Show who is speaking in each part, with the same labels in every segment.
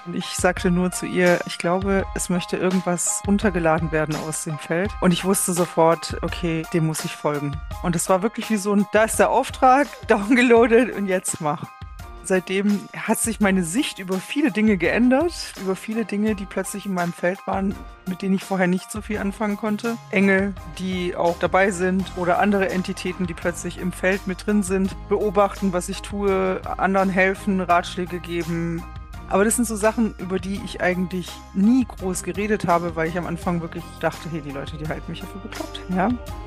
Speaker 1: Und ich sagte nur zu ihr, ich glaube, es möchte irgendwas runtergeladen werden aus dem Feld. Und ich wusste sofort, okay, dem muss ich folgen. Und es war wirklich wie so ein, da ist der Auftrag, downgeloadet und jetzt mach. Seitdem hat sich meine Sicht über viele Dinge geändert, über viele Dinge, die plötzlich in meinem Feld waren, mit denen ich vorher nicht so viel anfangen konnte. Engel, die auch dabei sind oder andere Entitäten, die plötzlich im Feld mit drin sind, beobachten, was ich tue, anderen helfen, Ratschläge geben. Aber das sind so Sachen, über die ich eigentlich nie groß geredet habe, weil ich am Anfang wirklich dachte, hey, die Leute, die halten mich ja für bekloppt. Ja,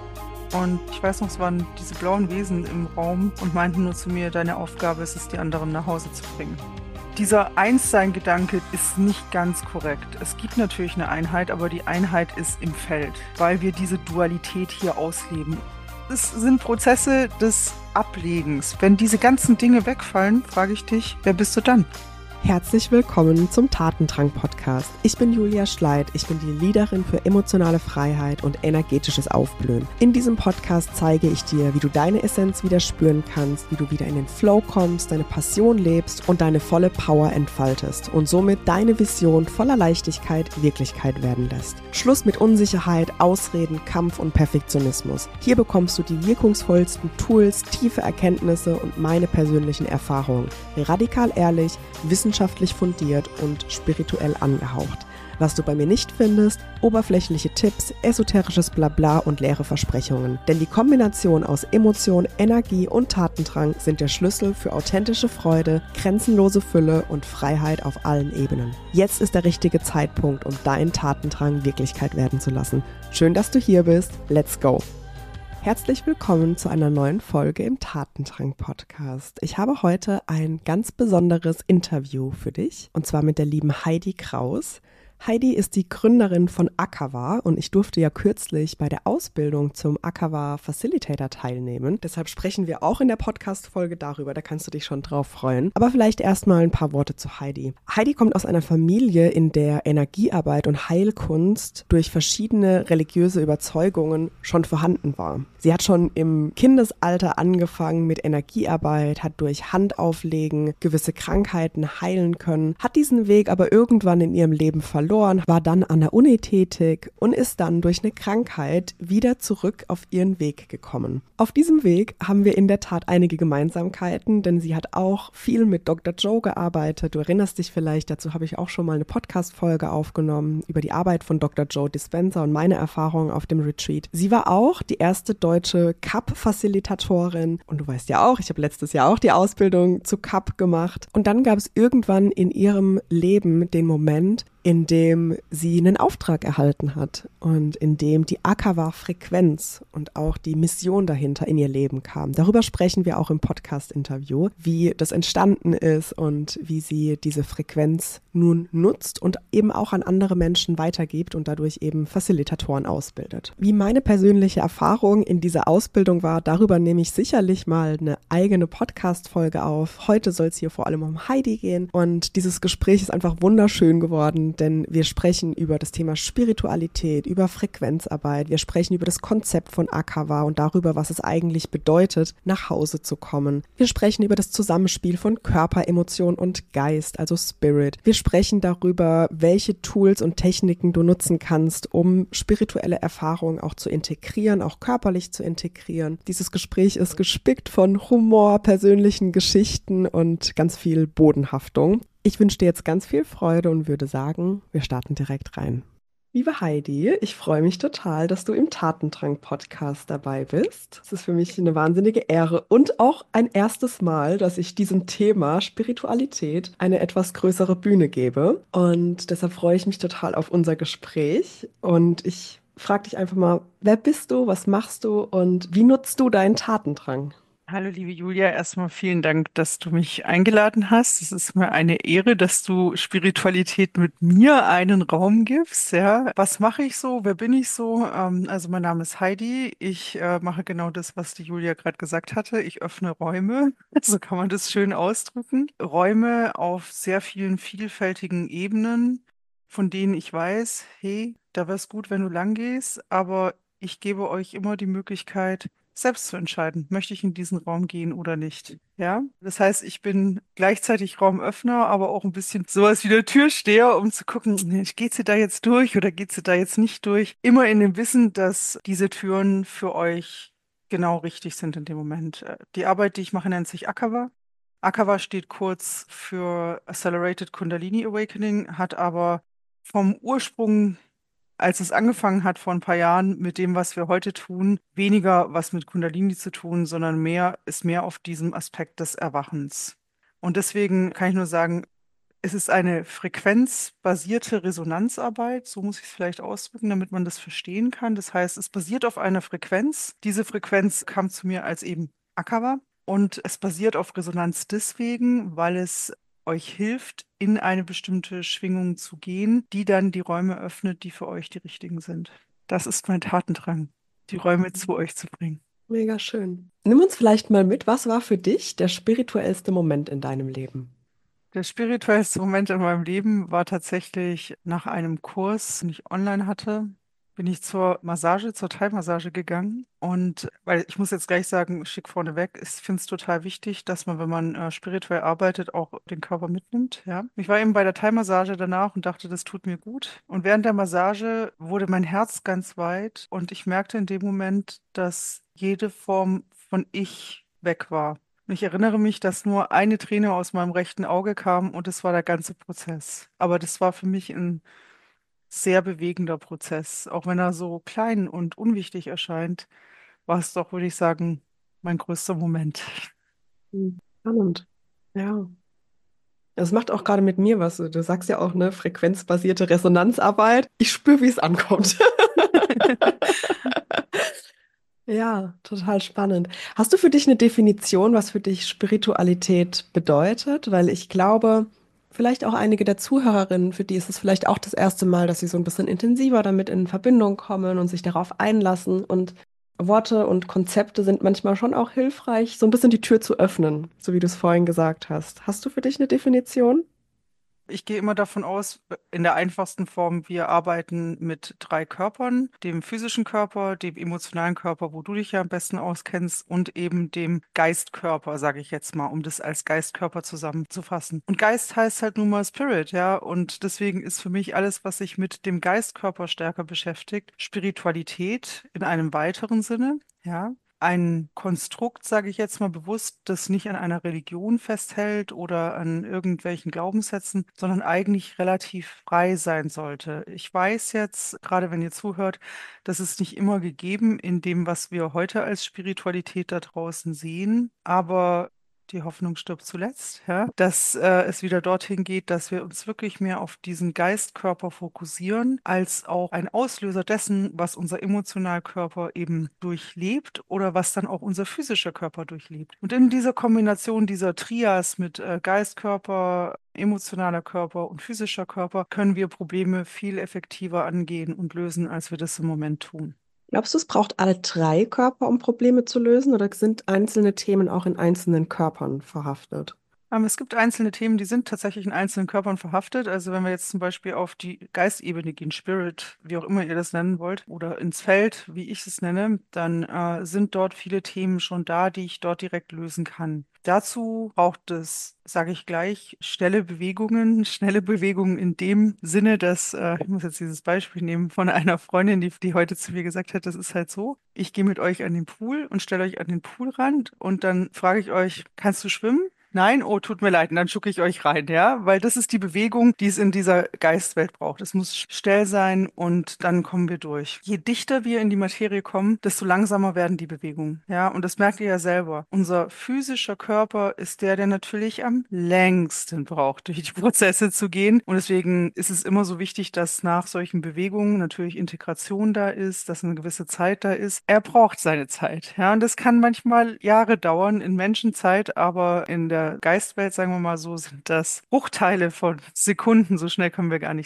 Speaker 1: und ich weiß noch, es waren diese blauen Wesen im Raum und meinten nur zu mir, deine Aufgabe ist es, die anderen nach Hause zu bringen. Dieser Einssein-Gedanke ist nicht ganz korrekt. Es gibt natürlich eine Einheit, aber die Einheit ist im Feld, weil wir diese Dualität hier ausleben. Es sind Prozesse des Ablegens. Wenn diese ganzen Dinge wegfallen, frage ich dich, wer bist du dann?
Speaker 2: Herzlich willkommen zum Tatendrang-Podcast. Ich bin Julia Schleid, ich bin die Leaderin für emotionale Freiheit und energetisches Aufblühen. In diesem Podcast zeige ich dir, wie du deine Essenz wieder spüren kannst, wie du wieder in den Flow kommst, deine Passion lebst und deine volle Power entfaltest und somit deine Vision voller Leichtigkeit Wirklichkeit werden lässt. Schluss mit Unsicherheit, Ausreden, Kampf und Perfektionismus. Hier bekommst du die wirkungsvollsten Tools, tiefe Erkenntnisse und meine persönlichen Erfahrungen. Radikal ehrlich, wissenschaftlich fundiert und spirituell angehaucht. Was du bei mir nicht findest, oberflächliche Tipps, esoterisches Blabla und leere Versprechungen. Denn die Kombination aus Emotion, Energie und Tatendrang sind der Schlüssel für authentische Freude, grenzenlose Fülle und Freiheit auf allen Ebenen. Jetzt ist der richtige Zeitpunkt, um deinen Tatendrang Wirklichkeit werden zu lassen. Schön, dass du hier bist. Let's go! Herzlich willkommen zu einer neuen Folge im Tatendrang-Podcast. Ich habe heute ein ganz besonderes Interview für dich, und zwar mit der lieben Heidi Kraus. Heidi ist die Gründerin von Akava und ich durfte ja kürzlich bei der Ausbildung zum Akava Facilitator teilnehmen. Deshalb sprechen wir auch in der Podcast-Folge darüber, da kannst du dich schon drauf freuen. Aber vielleicht erstmal ein paar Worte zu Heidi. Heidi kommt aus einer Familie, in der Energiearbeit und Heilkunst durch verschiedene religiöse Überzeugungen schon vorhanden war. Sie hat schon im Kindesalter angefangen mit Energiearbeit, hat durch Handauflegen gewisse Krankheiten heilen können, hat diesen Weg aber irgendwann in ihrem Leben verloren, war dann an der Uni tätig und ist dann durch eine Krankheit wieder zurück auf ihren Weg gekommen. Auf diesem Weg haben wir in der Tat einige Gemeinsamkeiten, denn sie hat auch viel mit Dr. Joe gearbeitet. Du erinnerst dich vielleicht, dazu habe ich auch schon mal eine Podcast-Folge aufgenommen über die Arbeit von Dr. Joe Dispenza und meine Erfahrungen auf dem Retreat. Sie war auch die erste deutsche CAP-Facilitatorin und du weißt ja auch, ich habe letztes Jahr auch die Ausbildung zu CAP gemacht. Und dann gab es irgendwann in ihrem Leben den Moment, in dem sie einen Auftrag erhalten hat und in dem die Akava-Frequenz und auch die Mission dahinter in ihr Leben kam. Darüber sprechen wir auch im Podcast-Interview, wie das entstanden ist und wie sie diese Frequenz nun nutzt und eben auch an andere Menschen weitergibt und dadurch eben Facilitatoren ausbildet. Wie meine persönliche Erfahrung in dieser Ausbildung war, darüber nehme ich sicherlich mal eine eigene Podcast-Folge auf. Heute soll es hier vor allem um Heidi gehen und dieses Gespräch ist einfach wunderschön geworden, denn wir sprechen über das Thema Spiritualität, über Frequenzarbeit, wir sprechen über das Konzept von Akava und darüber, was es eigentlich bedeutet, nach Hause zu kommen. Wir sprechen über das Zusammenspiel von Körper, Emotion und Geist, also Spirit. Wir sprechen darüber, welche Tools und Techniken du nutzen kannst, um spirituelle Erfahrungen auch zu integrieren, auch körperlich zu integrieren. Dieses Gespräch ist gespickt von Humor, persönlichen Geschichten und ganz viel Bodenhaftung. Ich wünsche dir jetzt ganz viel Freude und würde sagen, wir starten direkt rein. Liebe Heidi, ich freue mich total, dass du im Tatendrang-Podcast dabei bist. Es ist für mich eine wahnsinnige Ehre und auch ein erstes Mal, dass ich diesem Thema Spiritualität eine etwas größere Bühne gebe. Und deshalb freue ich mich total auf unser Gespräch. Und ich frage dich einfach mal, wer bist du, was machst du und wie nutzt du deinen Tatendrang?
Speaker 1: Hallo, liebe Julia, erstmal vielen Dank, dass du mich eingeladen hast. Es ist mir eine Ehre, dass du Spiritualität mit mir einen Raum gibst. Ja, was mache ich so? Wer bin ich so? Also mein Name ist Heidi. Ich mache genau das, was die Julia gerade gesagt hatte. Ich öffne Räume. So kann man das schön ausdrücken. Räume auf sehr vielen vielfältigen Ebenen, von denen ich weiß, hey, da wäre es gut, wenn du lang gehst, aber ich gebe euch immer die Möglichkeit, selbst zu entscheiden, möchte ich in diesen Raum gehen oder nicht. Ja, das heißt, ich bin gleichzeitig Raumöffner, aber auch ein bisschen sowas wie der Türsteher, um zu gucken, geht sie da jetzt durch oder geht sie da jetzt nicht durch? Immer in dem Wissen, dass diese Türen für euch genau richtig sind in dem Moment. Die Arbeit, die ich mache, nennt sich Akava. Akava steht kurz für Accelerated Kundalini Awakening, hat aber vom Ursprung, als es angefangen hat vor ein paar Jahren mit dem, was wir heute tun, weniger was mit Kundalini zu tun, sondern ist mehr auf diesem Aspekt des Erwachens. Und deswegen kann ich nur sagen, es ist eine frequenzbasierte Resonanzarbeit, so muss ich es vielleicht ausdrücken, damit man das verstehen kann. Das heißt, es basiert auf einer Frequenz. Diese Frequenz kam zu mir als eben Akava und es basiert auf Resonanz deswegen, weil es euch hilft, in eine bestimmte Schwingung zu gehen, die dann die Räume öffnet, die für euch die richtigen sind. Das ist mein Tatendrang, die Räume zu euch zu bringen.
Speaker 2: Mega schön. Nimm uns vielleicht mal mit, was war für dich der spirituellste Moment in deinem Leben?
Speaker 1: Der spirituellste Moment in meinem Leben war tatsächlich nach einem Kurs, den ich online hatte, bin ich zur Massage, zur Thai-Massage gegangen. Und weil ich muss jetzt gleich sagen, schick vorneweg, ich finde es total wichtig, dass man, wenn man spirituell arbeitet, auch den Körper mitnimmt. Ja. Ich war eben bei der Thai-Massage danach und dachte, das tut mir gut. Und während der Massage wurde mein Herz ganz weit und ich merkte in dem Moment, dass jede Form von Ich weg war. Und ich erinnere mich, dass nur eine Träne aus meinem rechten Auge kam und es war der ganze Prozess. Aber das war für mich ein sehr bewegender Prozess. Auch wenn er so klein und unwichtig erscheint, war es doch, würde ich sagen, mein größter Moment.
Speaker 2: Spannend. Ja. Das macht auch gerade mit mir was. Du sagst ja auch, ne, frequenzbasierte Resonanzarbeit. Ich spüre, wie es ankommt. Ja, total spannend. Hast du für dich eine Definition, was für dich Spiritualität bedeutet? Weil ich glaube, vielleicht auch einige der Zuhörerinnen, für die ist es vielleicht auch das erste Mal, dass sie so ein bisschen intensiver damit in Verbindung kommen und sich darauf einlassen. Und Worte und Konzepte sind manchmal schon auch hilfreich, so ein bisschen die Tür zu öffnen, so wie du es vorhin gesagt hast. Hast du für dich eine Definition?
Speaker 1: Ich gehe immer davon aus, in der einfachsten Form, wir arbeiten mit drei Körpern, dem physischen Körper, dem emotionalen Körper, wo du dich ja am besten auskennst, und eben dem Geistkörper, sage ich jetzt mal, um das als Geistkörper zusammenzufassen. Und Geist heißt halt nun mal Spirit, ja, und deswegen ist für mich alles, was sich mit dem Geistkörper stärker beschäftigt, Spiritualität in einem weiteren Sinne. Ja, ein Konstrukt, sage ich jetzt mal bewusst, das nicht an einer Religion festhält oder an irgendwelchen Glaubenssätzen, sondern eigentlich relativ frei sein sollte. Ich weiß jetzt, gerade wenn ihr zuhört, das ist nicht immer gegeben in dem, was wir heute als Spiritualität da draußen sehen, aber die Hoffnung stirbt zuletzt, ja, dass es wieder dorthin geht, dass wir uns wirklich mehr auf diesen Geistkörper fokussieren, als auch ein Auslöser dessen, was unser Emotionalkörper eben durchlebt oder was dann auch unser physischer Körper durchlebt. Und in dieser Kombination dieser Trias mit Geistkörper, emotionaler Körper und physischer Körper können wir Probleme viel effektiver angehen und lösen, als wir das im Moment tun.
Speaker 2: Glaubst du, es braucht alle drei Körper, um Probleme zu lösen, oder sind einzelne Themen auch in einzelnen Körpern verhaftet?
Speaker 1: Es gibt einzelne Themen, die sind tatsächlich in einzelnen Körpern verhaftet. Also wenn wir jetzt zum Beispiel auf die Geistebene gehen, Spirit, wie auch immer ihr das nennen wollt, oder ins Feld, wie ich es nenne, dann sind dort viele Themen schon da, die ich dort direkt lösen kann. Dazu braucht es, sage ich gleich, schnelle Bewegungen in dem Sinne, dass, ich muss jetzt dieses Beispiel nehmen von einer Freundin, die heute zu mir gesagt hat, das ist halt so, ich gehe mit euch an den Pool und stelle euch an den Poolrand und dann frage ich euch, kannst du schwimmen? Nein, oh, tut mir leid, und dann schucke ich euch rein, ja, weil das ist die Bewegung, die es in dieser Geistwelt braucht. Es muss schnell sein und dann kommen wir durch. Je dichter wir in die Materie kommen, desto langsamer werden die Bewegungen, ja, und das merkt ihr ja selber. Unser physischer Körper ist der natürlich am längsten braucht, durch die Prozesse zu gehen und deswegen ist es immer so wichtig, dass nach solchen Bewegungen natürlich Integration da ist, dass eine gewisse Zeit da ist. Er braucht seine Zeit, ja, und das kann manchmal Jahre dauern in Menschenzeit, aber in der Geistwelt, sagen wir mal so, sind das Bruchteile von Sekunden. So schnell können wir gar nicht sehen.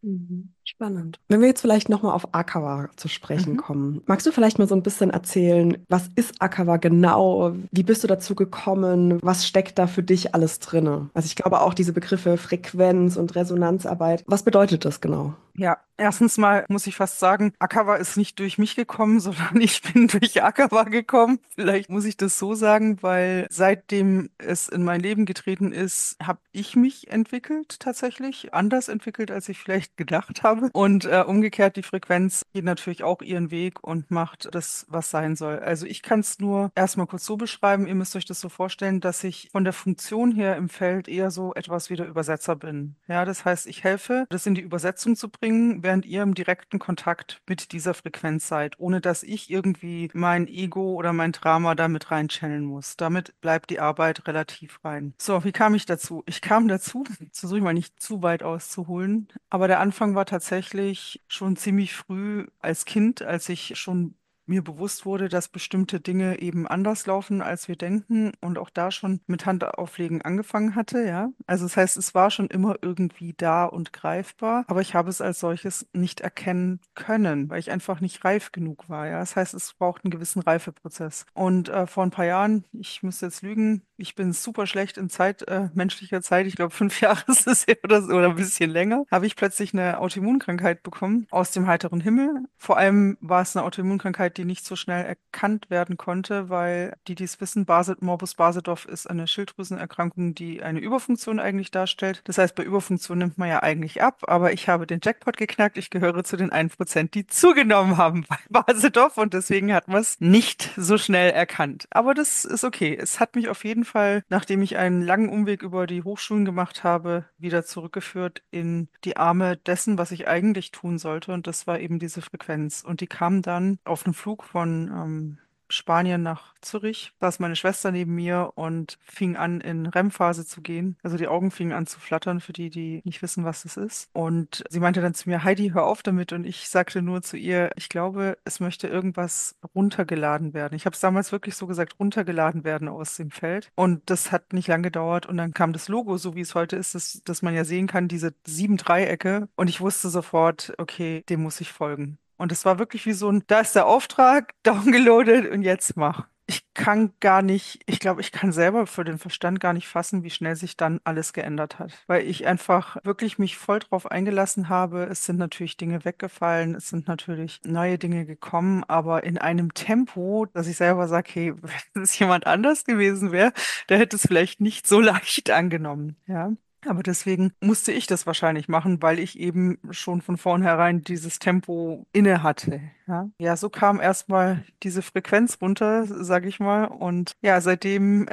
Speaker 2: Spannend. Wenn wir jetzt vielleicht nochmal auf Akawa zu sprechen
Speaker 1: Mhm.
Speaker 2: kommen, magst du vielleicht mal so ein bisschen erzählen, was ist Akawa genau? Wie bist du dazu gekommen? Was steckt da für dich alles drinne? Also ich glaube auch diese Begriffe Frequenz und Resonanzarbeit. Was bedeutet das genau?
Speaker 1: Ja, erstens mal muss ich fast sagen, Akawa ist nicht durch mich gekommen, sondern ich bin durch Akawa gekommen. Vielleicht muss ich das so sagen, weil seitdem es in mein Leben getreten ist, habe ich mich entwickelt tatsächlich, anders entwickelt, als ich vielleicht gedacht habe. Und umgekehrt, die Frequenz geht natürlich auch ihren Weg und macht das, was sein soll. Also ich kann es nur erstmal kurz so beschreiben. Ihr müsst euch das so vorstellen, dass ich von der Funktion her im Feld eher so etwas wie der Übersetzer bin. Ja, das heißt, ich helfe, das in die Übersetzung zu bringen, während ihr im direkten Kontakt mit dieser Frequenz seid, ohne dass ich irgendwie mein Ego oder mein Drama damit reinchanneln muss. Damit bleibt die Arbeit relativ rein. So, wie kam ich dazu? Ich kam dazu, jetzt versuche ich mal nicht zu weit auszuholen, aber der Anfang war tatsächlich schon ziemlich früh als Kind, als ich schon mir bewusst wurde, dass bestimmte Dinge eben anders laufen, als wir denken und auch da schon mit Handauflegen angefangen hatte, ja. Also das heißt, es war schon immer irgendwie da und greifbar, aber ich habe es als solches nicht erkennen können, weil ich einfach nicht reif genug war, ja. Das heißt, es braucht einen gewissen Reifeprozess. Und vor ein paar Jahren, ich müsste jetzt lügen, ich bin super schlecht in Zeit, menschlicher Zeit, ich glaube 5 Jahre ist es her oder so, oder ein bisschen länger, habe ich plötzlich eine Autoimmunkrankheit bekommen aus dem heiteren Himmel. Vor allem war es eine Autoimmunkrankheit, die nicht so schnell erkannt werden konnte, weil die es wissen, Morbus Basedorf ist eine Schilddrüsenerkrankung, die eine Überfunktion eigentlich darstellt. Das heißt, bei Überfunktion nimmt man ja eigentlich ab, aber ich habe den Jackpot geknackt. Ich gehöre zu den 1%, die zugenommen haben bei Basedorf und deswegen hat man es nicht so schnell erkannt. Aber das ist okay. Es hat mich auf jeden Fall, nachdem ich einen langen Umweg über die Hochschulen gemacht habe, wieder zurückgeführt in die Arme dessen, was ich eigentlich tun sollte. Und das war eben diese Frequenz. Und die kam dann auf einem Flug von Spanien nach Zürich, saß meine Schwester neben mir und fing an, in REM-Phase zu gehen. Also die Augen fingen an zu flattern, für die, die nicht wissen, was das ist. Und sie meinte dann zu mir, Heidi, hör auf damit. Und ich sagte nur zu ihr, ich glaube, es möchte irgendwas runtergeladen werden. Ich habe es damals wirklich so gesagt, runtergeladen werden aus dem Feld. Und das hat nicht lange gedauert. Und dann kam das Logo, so wie es heute ist, das man ja sehen kann, diese 7 Dreiecke. Und ich wusste sofort, okay, dem muss ich folgen. Und es war wirklich wie so ein, da ist der Auftrag, downgeloadet und jetzt mach. Ich kann gar nicht, ich glaube, ich kann selber für den Verstand gar nicht fassen, wie schnell sich dann alles geändert hat. Weil ich einfach wirklich mich voll drauf eingelassen habe. Es sind natürlich Dinge weggefallen, es sind natürlich neue Dinge gekommen, aber in einem Tempo, dass ich selber sage, hey, wenn es jemand anders gewesen wäre, der hätte es vielleicht nicht so leicht angenommen. Ja. Aber deswegen musste ich das wahrscheinlich machen, weil ich eben schon von vornherein dieses Tempo inne hatte. Ja, ja, so kam erstmal diese Frequenz runter, sage ich mal. Und ja, seitdem,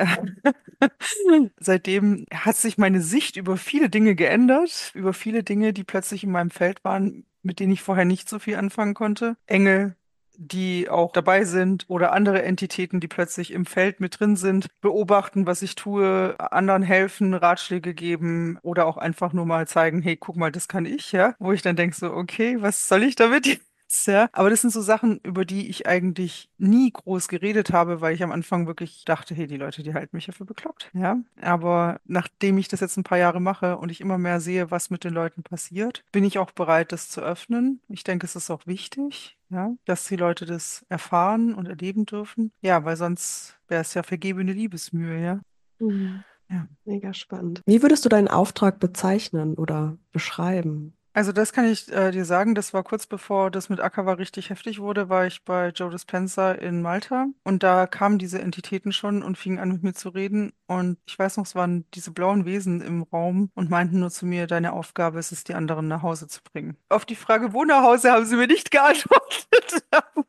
Speaker 1: seitdem hat sich meine Sicht über viele Dinge geändert, über viele Dinge, die plötzlich in meinem Feld waren, mit denen ich vorher nicht so viel anfangen konnte. Engel, die auch dabei sind oder andere Entitäten, die plötzlich im Feld mit drin sind, beobachten, was ich tue, anderen helfen, Ratschläge geben oder auch einfach nur mal zeigen, hey, guck mal, das kann ich, ja. Wo ich dann denke so, okay, was soll ich damit jetzt? Ja, aber das sind so Sachen, über die ich eigentlich nie groß geredet habe, weil ich am Anfang wirklich dachte, hey, die Leute, die halten mich ja für bekloppt. Ja, aber nachdem ich das jetzt ein paar Jahre mache und ich immer mehr sehe, was mit den Leuten passiert, bin ich auch bereit, das zu öffnen. Ich denke, es ist auch wichtig, ja, dass die Leute das erfahren und erleben dürfen. Ja, weil sonst wäre es ja vergebene Liebesmühe, ja.
Speaker 2: Mhm.
Speaker 1: Ja.
Speaker 2: Mega spannend. Wie würdest du deinen Auftrag bezeichnen oder beschreiben?
Speaker 1: Also das kann ich dir sagen, das war kurz bevor das mit Akawa richtig heftig wurde, war ich bei Joe Dispenza in Malta und da kamen diese Entitäten schon und fingen an mit mir zu reden und ich weiß noch, es waren diese blauen Wesen im Raum und meinten nur zu mir, deine Aufgabe ist es, die anderen nach Hause zu bringen. Auf die Frage, wo nach Hause, haben sie mir nicht geantwortet.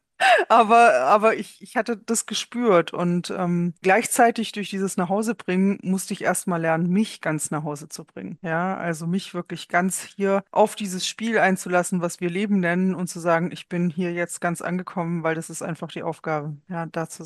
Speaker 1: Aber ich hatte das gespürt und gleichzeitig durch dieses Nachhausebringen musste ich erstmal lernen, mich ganz nach Hause zu bringen. Ja, also mich wirklich ganz hier auf dieses Spiel einzulassen, was wir Leben nennen und zu sagen, ich bin hier jetzt ganz angekommen, weil das ist einfach die Aufgabe, ja, da zu sein.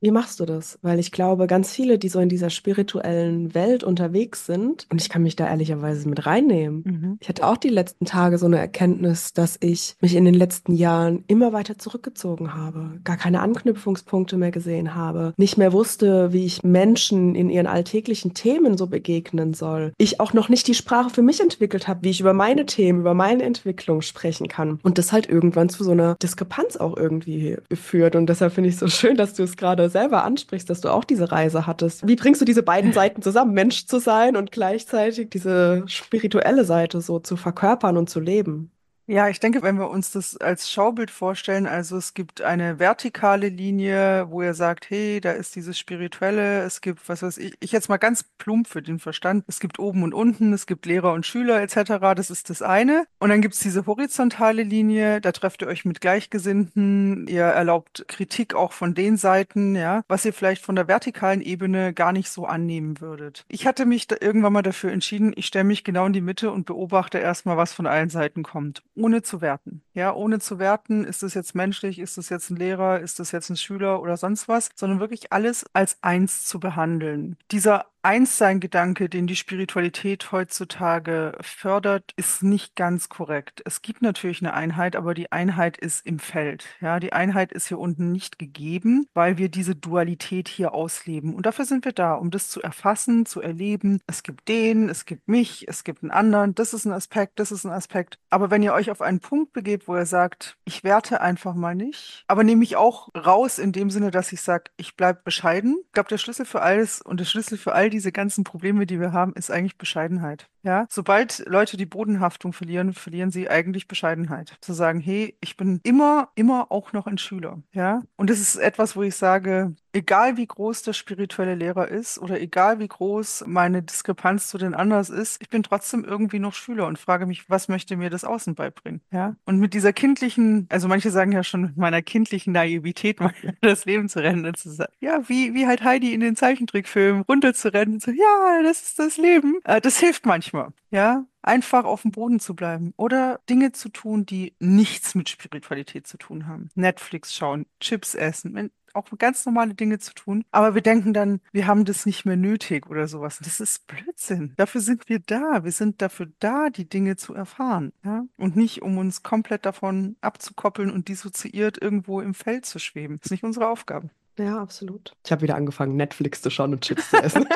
Speaker 2: Wie machst du das? Weil ich glaube, ganz viele, die so in dieser spirituellen Welt unterwegs sind, und ich kann mich da ehrlicherweise mit reinnehmen.
Speaker 1: Mhm.
Speaker 2: Ich hatte auch die letzten Tage so eine Erkenntnis, dass ich mich in den letzten Jahren immer weiter zurückgezogen habe, gar keine Anknüpfungspunkte mehr gesehen habe, nicht mehr wusste, wie ich Menschen in ihren alltäglichen Themen so begegnen soll. Ich auch noch nicht die Sprache für mich entwickelt habe, wie ich über meine Themen, über meine Entwicklung sprechen kann. Und das halt irgendwann zu so einer Diskrepanz auch irgendwie führt. Und deshalb finde ich es so schön, dass du es gerade selber ansprichst, dass du auch diese Reise hattest. Wie bringst du diese beiden Seiten zusammen, Mensch zu sein und gleichzeitig diese spirituelle Seite so zu verkörpern und zu leben?
Speaker 1: Ja, ich denke, wenn wir uns das als Schaubild vorstellen, also es gibt eine vertikale Linie, wo ihr sagt, hey, da ist dieses Spirituelle, es gibt, was weiß ich jetzt mal ganz plump für den Verstand, es gibt oben und unten, es gibt Lehrer und Schüler etc., das ist das eine. Und dann gibt es diese horizontale Linie, da trefft ihr euch mit Gleichgesinnten, ihr erlaubt Kritik auch von den Seiten, ja, was ihr vielleicht von der vertikalen Ebene gar nicht so annehmen würdet. Ich hatte mich da irgendwann mal dafür entschieden, ich stelle mich genau in die Mitte und beobachte erstmal, was von allen Seiten kommt, ohne zu werten. Ja, ohne zu werten, ist es jetzt menschlich, ist es jetzt ein Lehrer, ist es jetzt ein Schüler oder sonst was, sondern wirklich alles als eins zu behandeln. Dieser Einssein-Gedanke, den die Spiritualität heutzutage fördert, ist nicht ganz korrekt. Es gibt natürlich eine Einheit, aber die Einheit ist im Feld. Ja, die Einheit ist hier unten nicht gegeben, weil wir diese Dualität hier ausleben. Und dafür sind wir da, um das zu erfassen, zu erleben. Es gibt den, es gibt mich, es gibt einen anderen. Das ist ein Aspekt, das ist ein Aspekt. Aber wenn ihr euch auf einen Punkt begebt, wo ihr sagt, ich werte einfach mal nicht, aber nehme ich auch raus in dem Sinne, dass ich sage, ich bleibe bescheiden. Ich glaube, der Schlüssel für alles und der Schlüssel für all diese ganzen Probleme, die wir haben, ist eigentlich Bescheidenheit. Ja, sobald Leute die Bodenhaftung verlieren, verlieren sie eigentlich Bescheidenheit. Zu sagen, hey, ich bin immer auch noch ein Schüler. Ja, und das ist etwas, wo ich sage, egal wie groß der spirituelle Lehrer ist oder egal wie groß meine Diskrepanz zu den anderen ist, ich bin trotzdem irgendwie noch Schüler und frage mich, was möchte mir das Außen beibringen? Ja, und mit dieser kindlichen, also manche sagen ja schon mit meiner kindlichen Naivität mal das Leben zu rennen und zu sagen, ja, wie halt Heidi in den Zeichentrickfilmen runterzurennen und so, ja, das ist das Leben. Das hilft manchmal, ja. Einfach auf dem Boden zu bleiben oder Dinge zu tun, die nichts mit Spiritualität zu tun haben. Netflix schauen, Chips essen, auch ganz normale Dinge zu tun. Aber wir denken dann, wir haben das nicht mehr nötig oder sowas. Das ist Blödsinn. Dafür sind wir da. Wir sind dafür da, die Dinge zu erfahren, ja? Und nicht, um uns komplett davon abzukoppeln und dissoziiert irgendwo im Feld zu schweben. Das ist nicht unsere Aufgabe.
Speaker 2: Ja, absolut. Ich habe wieder angefangen, Netflix zu schauen und Chips zu essen.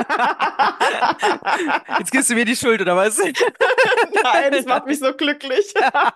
Speaker 1: Jetzt gibst du mir die Schuld, oder was?
Speaker 2: Nein, das macht mich so glücklich.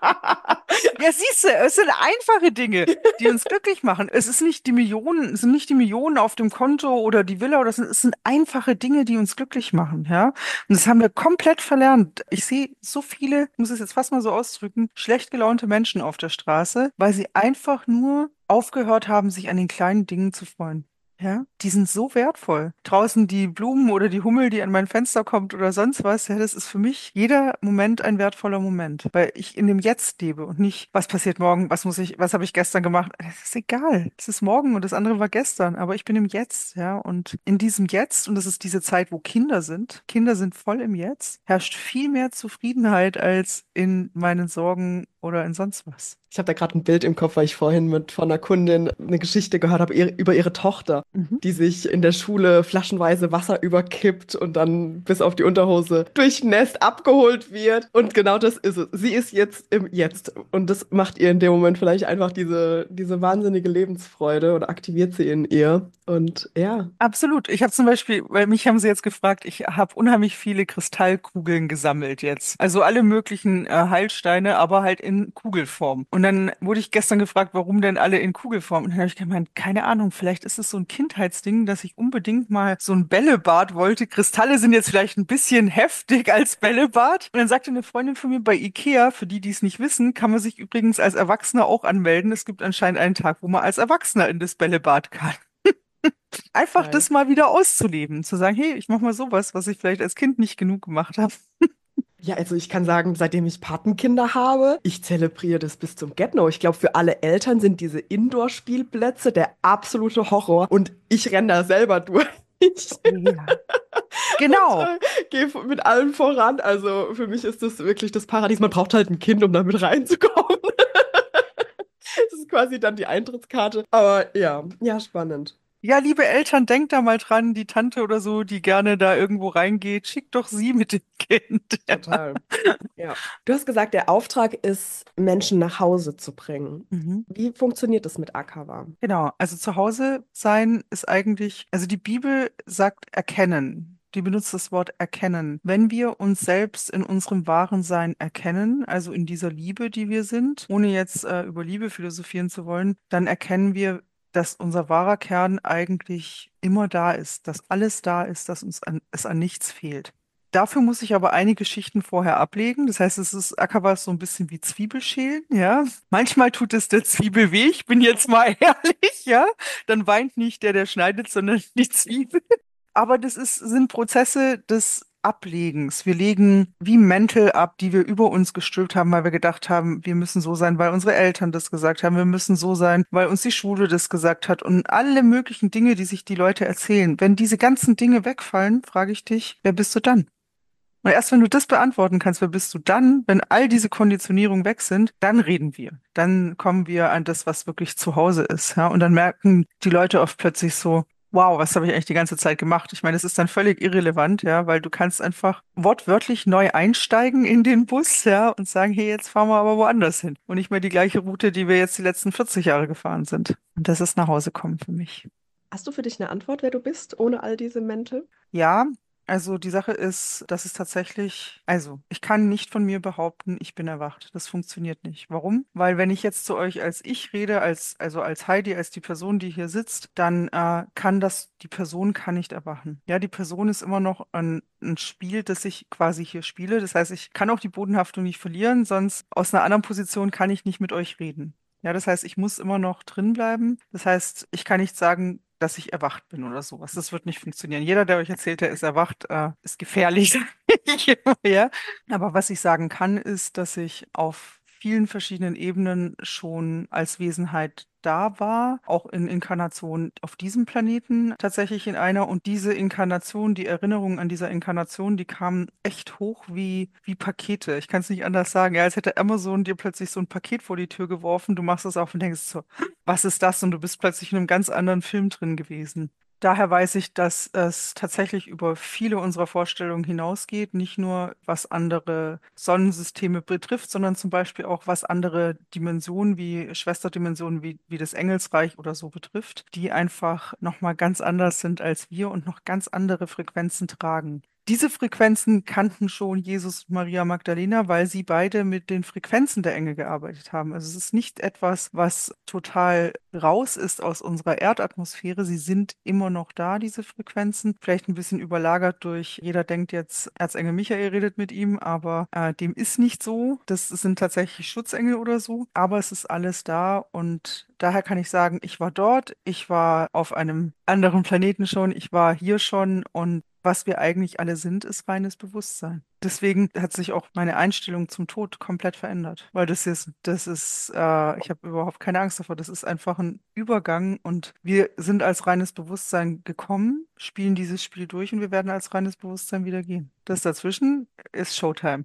Speaker 1: Ja, siehst du, es sind einfache Dinge, die uns glücklich machen. Es ist nicht die Millionen, es sind nicht die Millionen auf dem Konto oder die Villa oder es sind einfache Dinge, die uns glücklich machen, ja. Und das haben wir komplett verlernt. Ich sehe so viele, ich muss es jetzt fast mal so ausdrücken, schlecht gelaunte Menschen auf der Straße, weil sie einfach nur aufgehört haben, sich an den kleinen Dingen zu freuen. Ja, die sind so wertvoll. Draußen die Blumen oder die Hummel, die an mein Fenster kommt oder sonst was, ja, das ist für mich jeder Moment ein wertvoller Moment, weil ich in dem Jetzt lebe und nicht, was passiert morgen, was habe ich gestern gemacht? Es ist egal. Es ist morgen und das andere war gestern, aber ich bin im Jetzt, ja, und in diesem Jetzt, und das ist diese Zeit, wo Kinder sind voll im Jetzt, herrscht viel mehr Zufriedenheit als in meinen Sorgen oder in sonst was.
Speaker 2: Ich habe da gerade ein Bild im Kopf, weil ich vorhin von einer Kundin eine Geschichte gehört habe über ihre Tochter,
Speaker 1: Mhm.
Speaker 2: die sich in der Schule flaschenweise Wasser überkippt und dann bis auf die Unterhose durchnässt abgeholt wird. Und genau das ist es. Sie ist jetzt im Jetzt. Und das macht ihr in dem Moment vielleicht einfach diese wahnsinnige Lebensfreude oder aktiviert sie in ihr. Und ja.
Speaker 1: Absolut. Ich habe zum Beispiel, weil mich haben sie jetzt gefragt, ich habe unheimlich viele Kristallkugeln gesammelt jetzt. Also alle möglichen Heilsteine, aber halt in Kugelform. Und dann wurde ich gestern gefragt, warum denn alle in Kugelform? Und dann habe ich gemeint, keine Ahnung, vielleicht ist es so ein Kindheitsding, dass ich unbedingt mal so ein Bällebad wollte. Kristalle sind jetzt vielleicht ein bisschen heftig als Bällebad. Und dann sagte eine Freundin von mir bei IKEA, für die, die es nicht wissen, kann man sich übrigens als Erwachsener auch anmelden. Es gibt anscheinend einen Tag, wo man als Erwachsener in das Bällebad kann. Einfach
Speaker 2: Geil.
Speaker 1: das mal wieder auszuleben, zu sagen, hey, ich mach mal sowas, was ich vielleicht als Kind nicht genug gemacht habe.
Speaker 2: Ja, also ich kann sagen, seitdem ich Patenkinder habe, ich zelebriere das bis zum Get-No. Ich glaube, für alle Eltern sind diese Indoor-Spielplätze der absolute Horror und ich renne da selber durch.
Speaker 1: Ja.
Speaker 2: Und
Speaker 1: Genau,
Speaker 2: gehe mit allem voran. Also für mich ist das wirklich das Paradies. Man braucht halt ein Kind, um damit reinzukommen. Das ist quasi dann die Eintrittskarte. Aber ja, ja, spannend.
Speaker 1: Ja, liebe Eltern, denkt da mal dran, die Tante oder so, die gerne da irgendwo reingeht, schickt doch sie mit dem Kind.
Speaker 2: Total. Ja. Du hast gesagt, der Auftrag ist, Menschen nach Hause zu bringen.
Speaker 1: Mhm.
Speaker 2: Wie funktioniert das mit Akava?
Speaker 1: Genau, also zu Hause sein ist eigentlich, also die Bibel sagt erkennen. Die benutzt das Wort erkennen. Wenn wir uns selbst in unserem wahren Sein erkennen, also in dieser Liebe, die wir sind, ohne jetzt über Liebe philosophieren zu wollen, dann erkennen wir, dass unser wahrer Kern eigentlich immer da ist, dass alles da ist, dass es an nichts fehlt. Dafür muss ich aber einige Schichten vorher ablegen. Das heißt, es ist Akava so ein bisschen wie Zwiebelschälen, ja. Manchmal tut es der Zwiebel weh, ich bin jetzt mal ehrlich, ja. Dann weint nicht der, der schneidet, sondern die Zwiebel. Aber sind Prozesse des Ablegens. Wir legen wie Mäntel ab, die wir über uns gestülpt haben, weil wir gedacht haben, wir müssen so sein, weil unsere Eltern das gesagt haben, wir müssen so sein, weil uns die Schule das gesagt hat und alle möglichen Dinge, die sich die Leute erzählen. Wenn diese ganzen Dinge wegfallen, frage ich dich, wer bist du dann? Und erst wenn du das beantworten kannst, wer bist du dann, wenn all diese Konditionierungen weg sind, dann reden wir. Dann kommen wir an das, was wirklich zu Hause ist. Ja? Und dann merken die Leute oft plötzlich so, wow, was habe ich eigentlich die ganze Zeit gemacht? Ich meine, es ist dann völlig irrelevant, ja, weil du kannst einfach wortwörtlich neu einsteigen in den Bus, ja, und sagen, hey, jetzt fahren wir aber woanders hin. Und nicht mehr die gleiche Route, die wir jetzt die letzten 40 Jahre gefahren sind. Und das ist nach Hause kommen für mich.
Speaker 2: Hast du für dich eine Antwort, wer du bist, ohne all diese Mäntel?
Speaker 1: Ja, also die Sache ist, dass es tatsächlich, also ich kann nicht von mir behaupten, ich bin erwacht. Das funktioniert nicht. Warum? Weil wenn ich jetzt zu euch als ich rede, also als Heidi, als die Person, die hier sitzt, dann die Person kann nicht erwachen. Ja, die Person ist immer noch ein Spiel, das ich quasi hier spiele. Das heißt, ich kann auch die Bodenhaftung nicht verlieren, sonst aus einer anderen Position kann ich nicht mit euch reden. Ja, das heißt, ich muss immer noch drin bleiben. Das heißt, ich kann nicht sagen, dass ich erwacht bin oder sowas. Das wird nicht funktionieren. Jeder, der euch erzählt, er ist erwacht, ist gefährlich, sag ich immer, ja. Aber was ich sagen kann, ist, dass ich auf vielen verschiedenen Ebenen schon als Wesenheit da war, auch in Inkarnation auf diesem Planeten tatsächlich in einer. Und diese Inkarnation, die Erinnerungen an dieser Inkarnation, die kamen echt hoch wie Pakete. Ich kann es nicht anders sagen. Ja, als hätte Amazon dir plötzlich so ein Paket vor die Tür geworfen. Du machst es auf und denkst so, was ist das? Und du bist plötzlich in einem ganz anderen Film drin gewesen. Daher weiß ich, dass es tatsächlich über viele unserer Vorstellungen hinausgeht, nicht nur was andere Sonnensysteme betrifft, sondern zum Beispiel auch was andere Dimensionen wie Schwesterdimensionen wie das Engelsreich oder so betrifft, die einfach nochmal ganz anders sind als wir und noch ganz andere Frequenzen tragen. Diese Frequenzen kannten schon Jesus und Maria Magdalena, weil sie beide mit den Frequenzen der Engel gearbeitet haben. Also es ist nicht etwas, was total raus ist aus unserer Erdatmosphäre. Sie sind immer noch da, diese Frequenzen. Vielleicht ein bisschen überlagert durch, jeder denkt jetzt, Erzengel Michael redet mit ihm, aber dem ist nicht so. Das sind tatsächlich Schutzengel oder so. Aber es ist alles da und daher kann ich sagen, ich war dort, ich war auf einem anderen Planeten schon, ich war hier schon und was wir eigentlich alle sind, ist reines Bewusstsein. Deswegen hat sich auch meine Einstellung zum Tod komplett verändert, weil ich habe überhaupt keine Angst davor. Das ist einfach ein Übergang und wir sind als reines Bewusstsein gekommen, spielen dieses Spiel durch und wir werden als reines Bewusstsein wieder gehen. Das dazwischen ist Showtime.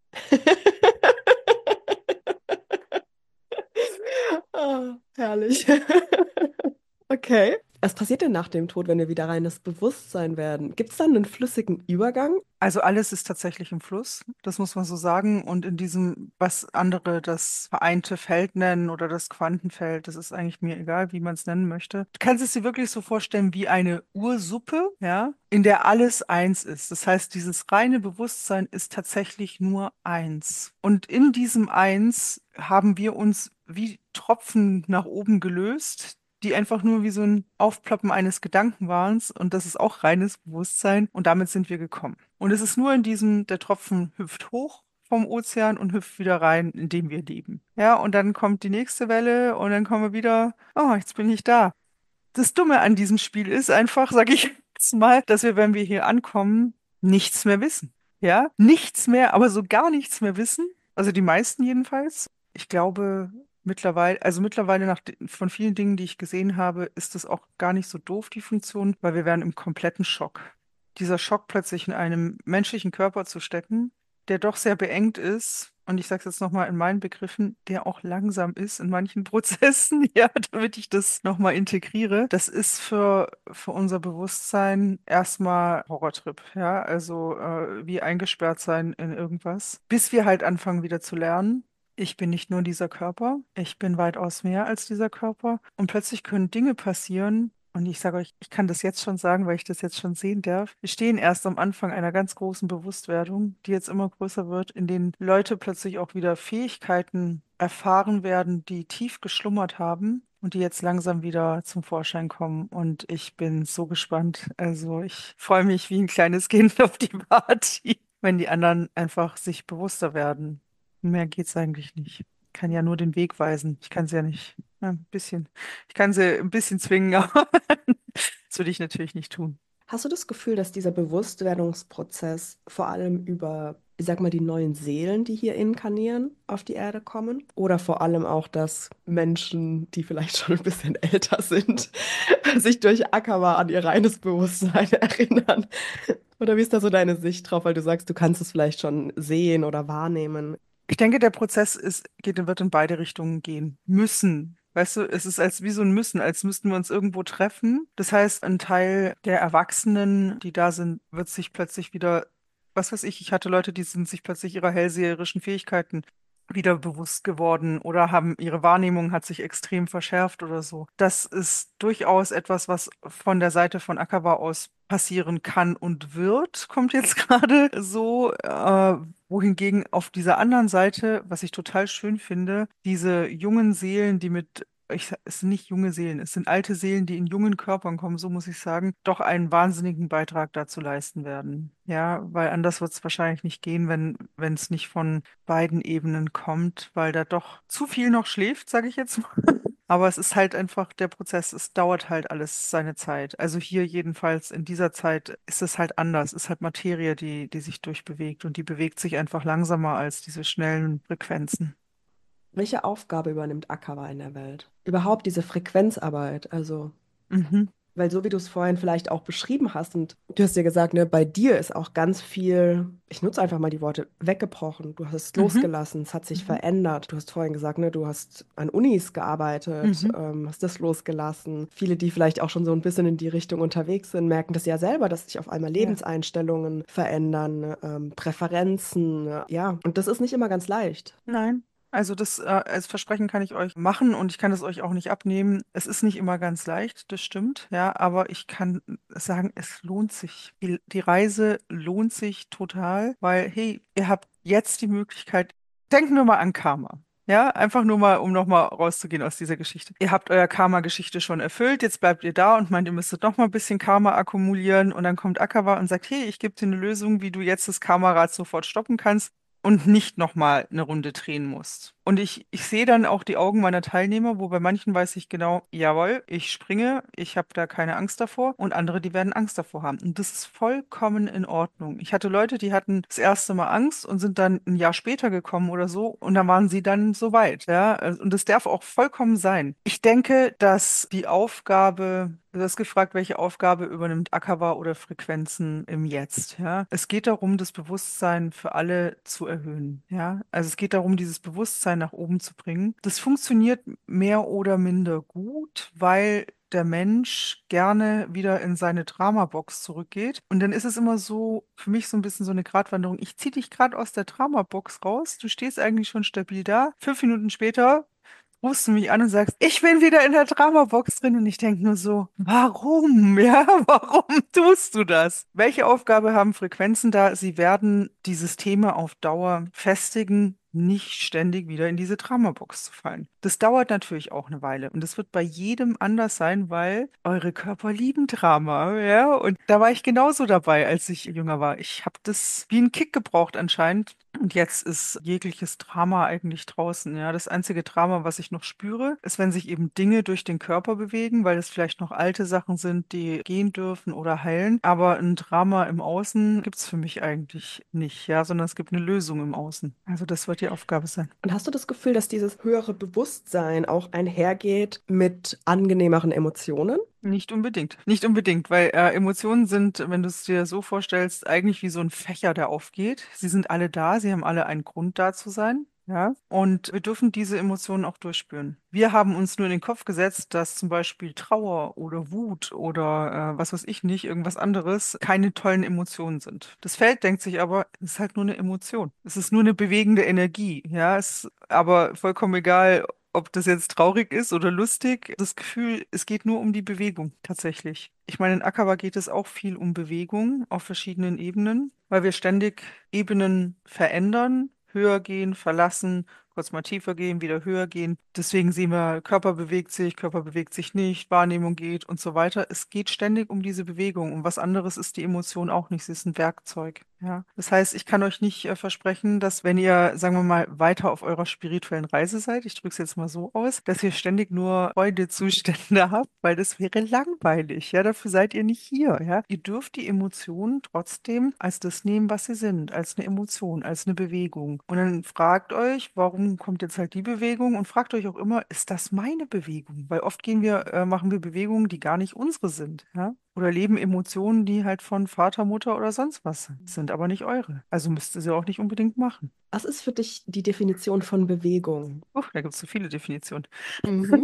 Speaker 2: Ah, herrlich. Okay. Was passiert denn nach dem Tod, wenn wir wieder reines Bewusstsein werden? Gibt es dann einen flüssigen Übergang?
Speaker 1: Also alles ist tatsächlich im Fluss, das muss man so sagen. Und in diesem, was andere das vereinte Feld nennen oder das Quantenfeld, das ist eigentlich mir egal, wie man es nennen möchte. Du kannst es dir wirklich so vorstellen wie eine Ursuppe, ja, in der alles eins ist. Das heißt, dieses reine Bewusstsein ist tatsächlich nur eins. Und in diesem Eins haben wir uns wie Tropfen nach oben gelöst, die einfach nur wie so ein Aufploppen eines Gedanken waren. Und das ist auch reines Bewusstsein. Und damit sind wir gekommen. Und es ist nur in diesem, der Tropfen hüpft hoch vom Ozean und hüpft wieder rein, in dem wir leben. Ja, und dann kommt die nächste Welle und dann kommen wir wieder, oh, jetzt bin ich da. Das Dumme an diesem Spiel ist einfach, sage ich jetzt mal, dass wir, wenn wir hier ankommen, nichts mehr wissen. Ja, nichts mehr, aber so gar nichts mehr wissen. Also die meisten jedenfalls. Ich glaube, mittlerweile von vielen Dingen, die ich gesehen habe, ist es auch gar nicht so doof, die Funktion, weil wir wären im kompletten Schock. Dieser Schock, plötzlich in einem menschlichen Körper zu stecken, der doch sehr beengt ist. Und ich sage es jetzt nochmal in meinen Begriffen, der auch langsam ist in manchen Prozessen, ja, damit ich das nochmal integriere. Das ist für unser Bewusstsein erstmal Horrortrip, ja, also wie eingesperrt sein in irgendwas, bis wir halt anfangen wieder zu lernen. Ich bin nicht nur dieser Körper, ich bin weitaus mehr als dieser Körper. Und plötzlich können Dinge passieren. Und ich sage euch, ich kann das jetzt schon sagen, weil ich das jetzt schon sehen darf. Wir stehen erst am Anfang einer ganz großen Bewusstwerdung, die jetzt immer größer wird, in denen Leute plötzlich auch wieder Fähigkeiten erfahren werden, die tief geschlummert haben und die jetzt langsam wieder zum Vorschein kommen. Und ich bin so gespannt. Also ich freue mich wie ein kleines Kind auf die Party, wenn die anderen einfach sich bewusster werden. Mehr geht's eigentlich nicht. Ich kann ja nur den Weg weisen. Ich kann sie ja nicht. Ja, ein bisschen. Ich kann sie ein bisschen zwingen, aber das würde ich natürlich nicht tun.
Speaker 2: Hast du das Gefühl, dass dieser Bewusstwerdungsprozess vor allem über, ich sag mal, die neuen Seelen, die hier inkarnieren, auf die Erde kommen? Oder vor allem auch, dass Menschen, die vielleicht schon ein bisschen älter sind, sich durch Akava an ihr reines Bewusstsein erinnern? Oder wie ist da so deine Sicht drauf? Weil du sagst, du kannst es vielleicht schon sehen oder wahrnehmen.
Speaker 1: Ich denke, der Prozess wird in beide Richtungen gehen. Müssen. Weißt du, es ist als wie so ein Müssen, als müssten wir uns irgendwo treffen. Das heißt, ein Teil der Erwachsenen, die da sind, wird sich plötzlich wieder, was weiß ich hatte Leute, die sind sich plötzlich ihrer hellseherischen Fähigkeiten wieder bewusst geworden oder haben ihre Wahrnehmung hat sich extrem verschärft oder so. Das ist durchaus etwas, was von der Seite von Akaba aus passieren kann und wird, kommt jetzt gerade so, wohingegen auf dieser anderen Seite, was ich total schön finde, diese jungen Seelen, es sind nicht junge Seelen, es sind alte Seelen, die in jungen Körpern kommen, so muss ich sagen, doch einen wahnsinnigen Beitrag dazu leisten werden. Ja, weil anders wird es wahrscheinlich nicht gehen, wenn es nicht von beiden Ebenen kommt, weil da doch zu viel noch schläft, sage ich jetzt mal. Aber es ist halt einfach der Prozess, es dauert halt alles seine Zeit. Also hier jedenfalls in dieser Zeit ist es halt anders, ist halt Materie, die sich durchbewegt und die bewegt sich einfach langsamer als diese schnellen Frequenzen.
Speaker 2: Welche Aufgabe übernimmt Akava in der Welt? Überhaupt diese Frequenzarbeit, also.
Speaker 1: Mhm,
Speaker 2: Weil so wie du es vorhin vielleicht auch beschrieben hast, und du hast ja gesagt, ne, bei dir ist auch ganz viel, ich nutze einfach mal die Worte, weggebrochen. Du hast es
Speaker 1: mhm,
Speaker 2: losgelassen, es hat sich
Speaker 1: mhm,
Speaker 2: verändert. Du hast vorhin gesagt, ne, du hast an Unis gearbeitet,
Speaker 1: mhm.
Speaker 2: hast das losgelassen. Viele, die vielleicht auch schon so ein bisschen in die Richtung unterwegs sind, merken das ja selber, dass sich auf einmal
Speaker 1: Ja.
Speaker 2: Lebenseinstellungen verändern, Präferenzen, ja. Und das ist nicht immer ganz leicht.
Speaker 1: Nein. Also das als Versprechen kann ich euch machen und ich kann es euch auch nicht abnehmen. Es ist nicht immer ganz leicht, das stimmt, ja, aber ich kann sagen, es lohnt sich. Die Reise lohnt sich total, weil, hey, ihr habt jetzt die Möglichkeit, denkt nur mal an Karma. Ja, einfach nur mal, um nochmal rauszugehen aus dieser Geschichte. Ihr habt euer Karma-Geschichte schon erfüllt, jetzt bleibt ihr da und meint, ihr müsstet noch mal ein bisschen Karma akkumulieren und dann kommt Akava und sagt, hey, ich gebe dir eine Lösung, wie du jetzt das Karma-Rad sofort stoppen kannst und nicht nochmal eine Runde drehen musst. Und ich sehe dann auch die Augen meiner Teilnehmer, wo bei manchen weiß ich genau, jawohl, ich springe, ich habe da keine Angst davor und andere, die werden Angst davor haben. Und das ist vollkommen in Ordnung. Ich hatte Leute, die hatten das erste Mal Angst und sind dann ein Jahr später gekommen oder so und dann waren sie dann soweit, ja. Und das darf auch vollkommen sein. Ich denke, dass die Aufgabe Du hast gefragt, welche Aufgabe übernimmt Akava oder Frequenzen im Jetzt, ja? Es geht darum, das Bewusstsein für alle zu erhöhen, ja? Also es geht darum, dieses Bewusstsein nach oben zu bringen. Das funktioniert mehr oder minder gut, weil der Mensch gerne wieder in seine Dramabox zurückgeht. Und dann ist es immer so, für mich so ein bisschen so eine Gratwanderung. Ich ziehe dich gerade aus der Dramabox raus. Du stehst eigentlich schon stabil da. 5 Minuten später rufst du mich an und sagst, ich bin wieder in der Dramabox drin und ich denke nur so, warum? Ja, warum tust du das? Welche Aufgabe haben Frequenzen da? Sie werden die Systeme auf Dauer festigen, nicht ständig wieder in diese Dramabox zu fallen. Das dauert natürlich auch eine Weile und das wird bei jedem anders sein, weil eure Körper lieben Drama, ja? Und da war ich genauso dabei, als ich jünger war. Ich habe das wie einen Kick gebraucht anscheinend. Und jetzt ist jegliches Drama eigentlich draußen. Ja, das einzige Drama, was ich noch spüre, ist, wenn sich eben Dinge durch den Körper bewegen, weil es vielleicht noch alte Sachen sind, die gehen dürfen oder heilen. Aber ein Drama im Außen gibt es für mich eigentlich nicht, ja, sondern es gibt eine Lösung im Außen. Also das wird die Aufgabe sein.
Speaker 2: Und hast du das Gefühl, dass dieses höhere Bewusstsein auch einhergeht mit angenehmeren Emotionen?
Speaker 1: Nicht unbedingt. Nicht unbedingt, weil Emotionen sind, wenn du es dir so vorstellst, eigentlich wie so ein Fächer, der aufgeht. Sie sind alle da, sie haben alle einen Grund da zu sein. Ja, und wir dürfen diese Emotionen auch durchspüren. Wir haben uns nur in den Kopf gesetzt, dass zum Beispiel Trauer oder Wut oder was weiß ich nicht, irgendwas anderes, keine tollen Emotionen sind. Das Feld denkt sich aber, es ist halt nur eine Emotion. Es ist nur eine bewegende Energie. Ja, es ist aber vollkommen egal, ob das jetzt traurig ist oder lustig, das Gefühl, es geht nur um die Bewegung tatsächlich. Ich meine, in Akaba geht es auch viel um Bewegung auf verschiedenen Ebenen, weil wir ständig Ebenen verändern, höher gehen, verlassen, kurz mal tiefer gehen, wieder höher gehen. Deswegen sehen wir, Körper bewegt sich nicht, Wahrnehmung geht und so weiter. Es geht ständig um diese Bewegung. Und was anderes ist die Emotion auch nicht. Sie ist ein Werkzeug. Ja. Das heißt, ich kann euch nicht versprechen, dass wenn ihr, sagen wir mal, weiter auf eurer spirituellen Reise seid, ich drücke es jetzt mal so aus, dass ihr ständig nur Freudezustände habt, weil das wäre langweilig. Ja, dafür seid ihr nicht hier. Ja, ihr dürft die Emotionen trotzdem als das nehmen, was sie sind, als eine Emotion, als eine Bewegung. Und dann fragt euch, warum kommt jetzt halt die Bewegung? Und fragt euch auch immer, ist das meine Bewegung? Weil oft machen wir Bewegungen, die gar nicht unsere sind. Ja? Oder leben Emotionen, die halt von Vater, Mutter oder sonst was sind, aber nicht eure. Also müsst ihr sie auch nicht unbedingt machen.
Speaker 2: Was ist für dich die Definition von Bewegung?
Speaker 1: Da gibt es so viele Definitionen.
Speaker 2: Mhm.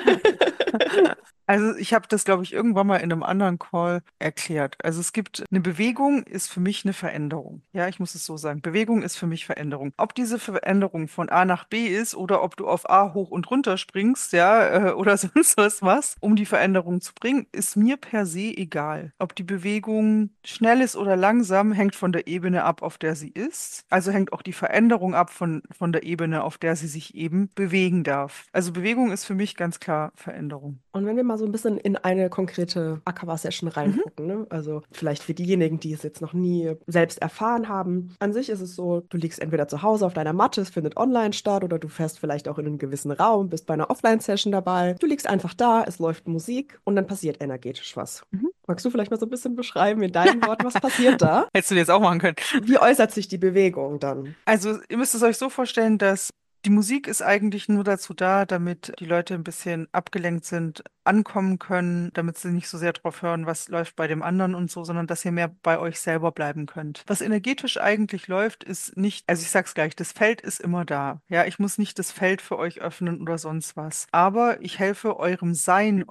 Speaker 1: Also ich habe das, glaube ich, irgendwann mal in einem anderen Call erklärt. Also es gibt eine Bewegung, ist für mich eine Veränderung. Ja, ich muss es so sagen. Bewegung ist für mich Veränderung. Ob diese Veränderung von A nach B ist oder ob du auf A hoch und runter springst, ja, oder sonst was machst, um die Veränderung zu bringen, ist mir per se egal. Ob die Bewegung schnell ist oder langsam, hängt von der Ebene ab, auf der sie ist. Also hängt auch die Veränderung ab von der Ebene, auf der sie sich eben bewegen darf. Also Bewegung ist für mich ganz klar Veränderung.
Speaker 2: Und wenn wir mal so ein bisschen in eine konkrete Akava-Session
Speaker 1: Mhm.
Speaker 2: reingucken, ne? Also vielleicht für diejenigen, die es jetzt noch nie selbst erfahren haben. An sich ist es so, du liegst entweder zu Hause auf deiner Matte, es findet online statt, oder du fährst vielleicht auch in einen gewissen Raum, bist bei einer Offline-Session dabei. Du liegst einfach da, es läuft Musik und dann passiert energetisch was.
Speaker 1: Mhm.
Speaker 2: Magst du vielleicht mal so ein bisschen beschreiben in deinen Worten, was passiert da?
Speaker 1: Hättest du jetzt auch machen können.
Speaker 2: Wie äußert sich die Bewegung dann?
Speaker 1: Also, ihr müsst es euch so vorstellen, dass die Musik ist eigentlich nur dazu da, damit die Leute ein bisschen abgelenkt sind, ankommen können, damit sie nicht so sehr drauf hören, was läuft bei dem anderen und so, sondern dass ihr mehr bei euch selber bleiben könnt. Was energetisch eigentlich läuft, ist nicht, also ich sag's gleich, das Feld ist immer da. Ja, ich muss nicht das Feld für euch öffnen oder sonst was. Aber ich helfe eurem Sein,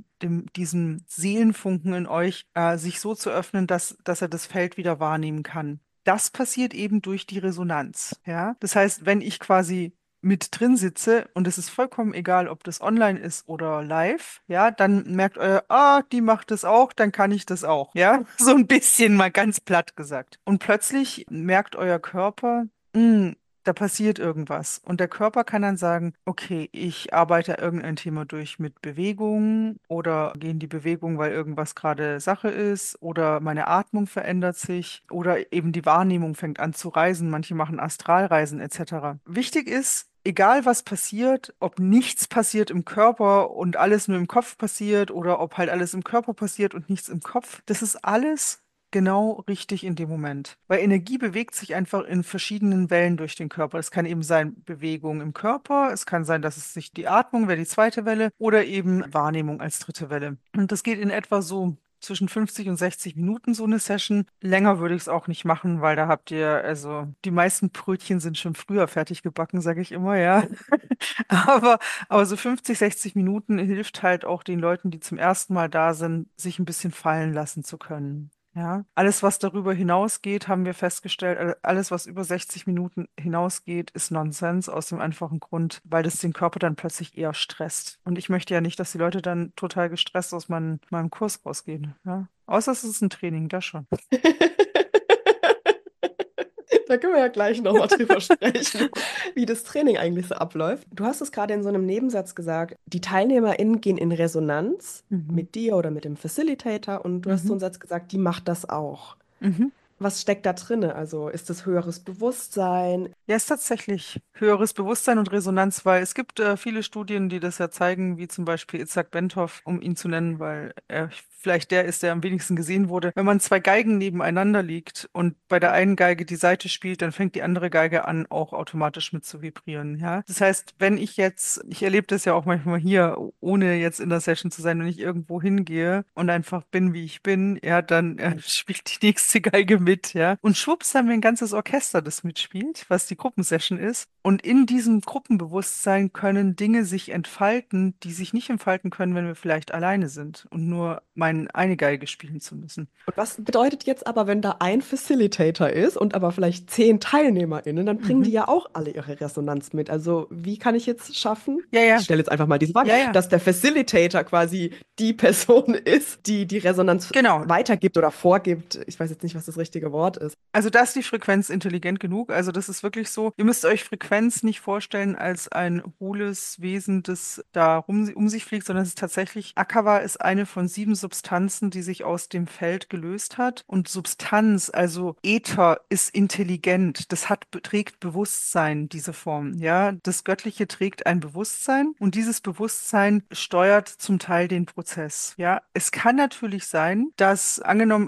Speaker 1: diesem Seelenfunken in euch, sich so zu öffnen, dass er das Feld wieder wahrnehmen kann. Das passiert eben durch die Resonanz. Ja? Das heißt, wenn ich quasi mit drin sitze und es ist vollkommen egal, ob das online ist oder live, ja, dann merkt euer, die macht das auch, dann kann ich das auch. Ja, so ein bisschen mal ganz platt gesagt. Und plötzlich merkt euer Körper, da passiert irgendwas. Und der Körper kann dann sagen, okay, ich arbeite irgendein Thema durch mit Bewegung oder gehe in die Bewegung, weil irgendwas gerade Sache ist oder meine Atmung verändert sich oder eben die Wahrnehmung fängt an zu reisen. Manche machen Astralreisen etc. Wichtig ist, egal was passiert, ob nichts passiert im Körper und alles nur im Kopf passiert oder ob halt alles im Körper passiert und nichts im Kopf, das ist alles genau richtig in dem Moment. Weil Energie bewegt sich einfach in verschiedenen Wellen durch den Körper. Es kann eben sein Bewegung im Körper, es kann sein, dass es sich die Atmung wäre die zweite Welle oder eben Wahrnehmung als dritte Welle. Und das geht in etwa so zwischen 50 und 60 Minuten so eine Session. Länger würde ich es auch nicht machen, weil da habt ihr, also die meisten Brötchen sind schon früher fertig gebacken, sage ich immer, ja. Aber, aber so 50, 60 Minuten hilft halt auch den Leuten, die zum ersten Mal da sind, sich ein bisschen fallen lassen zu können. Ja, alles, was darüber hinausgeht, haben wir festgestellt, alles, was über 60 Minuten hinausgeht, ist Nonsens aus dem einfachen Grund, weil das den Körper dann plötzlich eher stresst. Und ich möchte ja nicht, dass die Leute dann total gestresst aus meinem Kurs rausgehen. Ja? Außer es ist ein Training, das schon.
Speaker 2: Da können wir ja gleich nochmal drüber sprechen, wie das Training eigentlich so abläuft. Du hast es gerade in so einem Nebensatz gesagt, die TeilnehmerInnen gehen in Resonanz
Speaker 1: Mhm.
Speaker 2: mit dir oder mit dem Facilitator und du hast so
Speaker 1: Mhm.
Speaker 2: einen Satz gesagt, die macht das auch.
Speaker 1: Mhm.
Speaker 2: Was steckt da drinne? Also ist es höheres Bewusstsein?
Speaker 1: Ja, ist tatsächlich höheres Bewusstsein und Resonanz, weil es gibt viele Studien, die das ja zeigen, wie zum Beispiel Itzhak Bentov, um ihn zu nennen, weil er vielleicht der ist, der am wenigsten gesehen wurde. Wenn man zwei Geigen nebeneinander liegt und bei der einen Geige die Saite spielt, dann fängt die andere Geige an, auch automatisch mit zu vibrieren. Ja, das heißt, wenn ich jetzt, ich erlebe das ja auch manchmal hier, ohne jetzt in der Session zu sein, wenn ich irgendwo hingehe und einfach bin, wie ich bin, ja, dann spielt die nächste Geige mit, ja. Und schwupps haben wir ein ganzes Orchester, das mitspielt, was die Gruppensession ist. Und in diesem Gruppenbewusstsein können Dinge sich entfalten, die sich nicht entfalten können, wenn wir vielleicht alleine sind und nur eine Geige spielen zu müssen.
Speaker 2: Und was bedeutet jetzt aber, wenn da ein Facilitator ist und aber vielleicht 10 TeilnehmerInnen, dann bringen die
Speaker 1: Mhm.
Speaker 2: ja auch alle ihre Resonanz mit. Also wie kann ich jetzt schaffen?
Speaker 1: Ja,
Speaker 2: Ich
Speaker 1: ja,
Speaker 2: stelle jetzt einfach mal diese Frage,
Speaker 1: ja, ja,
Speaker 2: dass der Facilitator quasi die Person ist, die die Resonanz
Speaker 1: genau.
Speaker 2: weitergibt oder vorgibt. Ich weiß jetzt nicht, was das richtige Wort ist.
Speaker 1: Also da ist die Frequenz intelligent genug. Also das ist wirklich so. Ihr müsst euch Frequenz nicht vorstellen als ein hohles Wesen, das da um sich fliegt, sondern es ist tatsächlich, Akava ist eine von 7 Substanzen, die sich aus dem Feld gelöst hat. Und Substanz, also Äther, ist intelligent. Das trägt Bewusstsein, diese Form. Ja, das Göttliche trägt ein Bewusstsein und dieses Bewusstsein steuert zum Teil den Prozess. Ja, es kann natürlich sein, dass angenommen,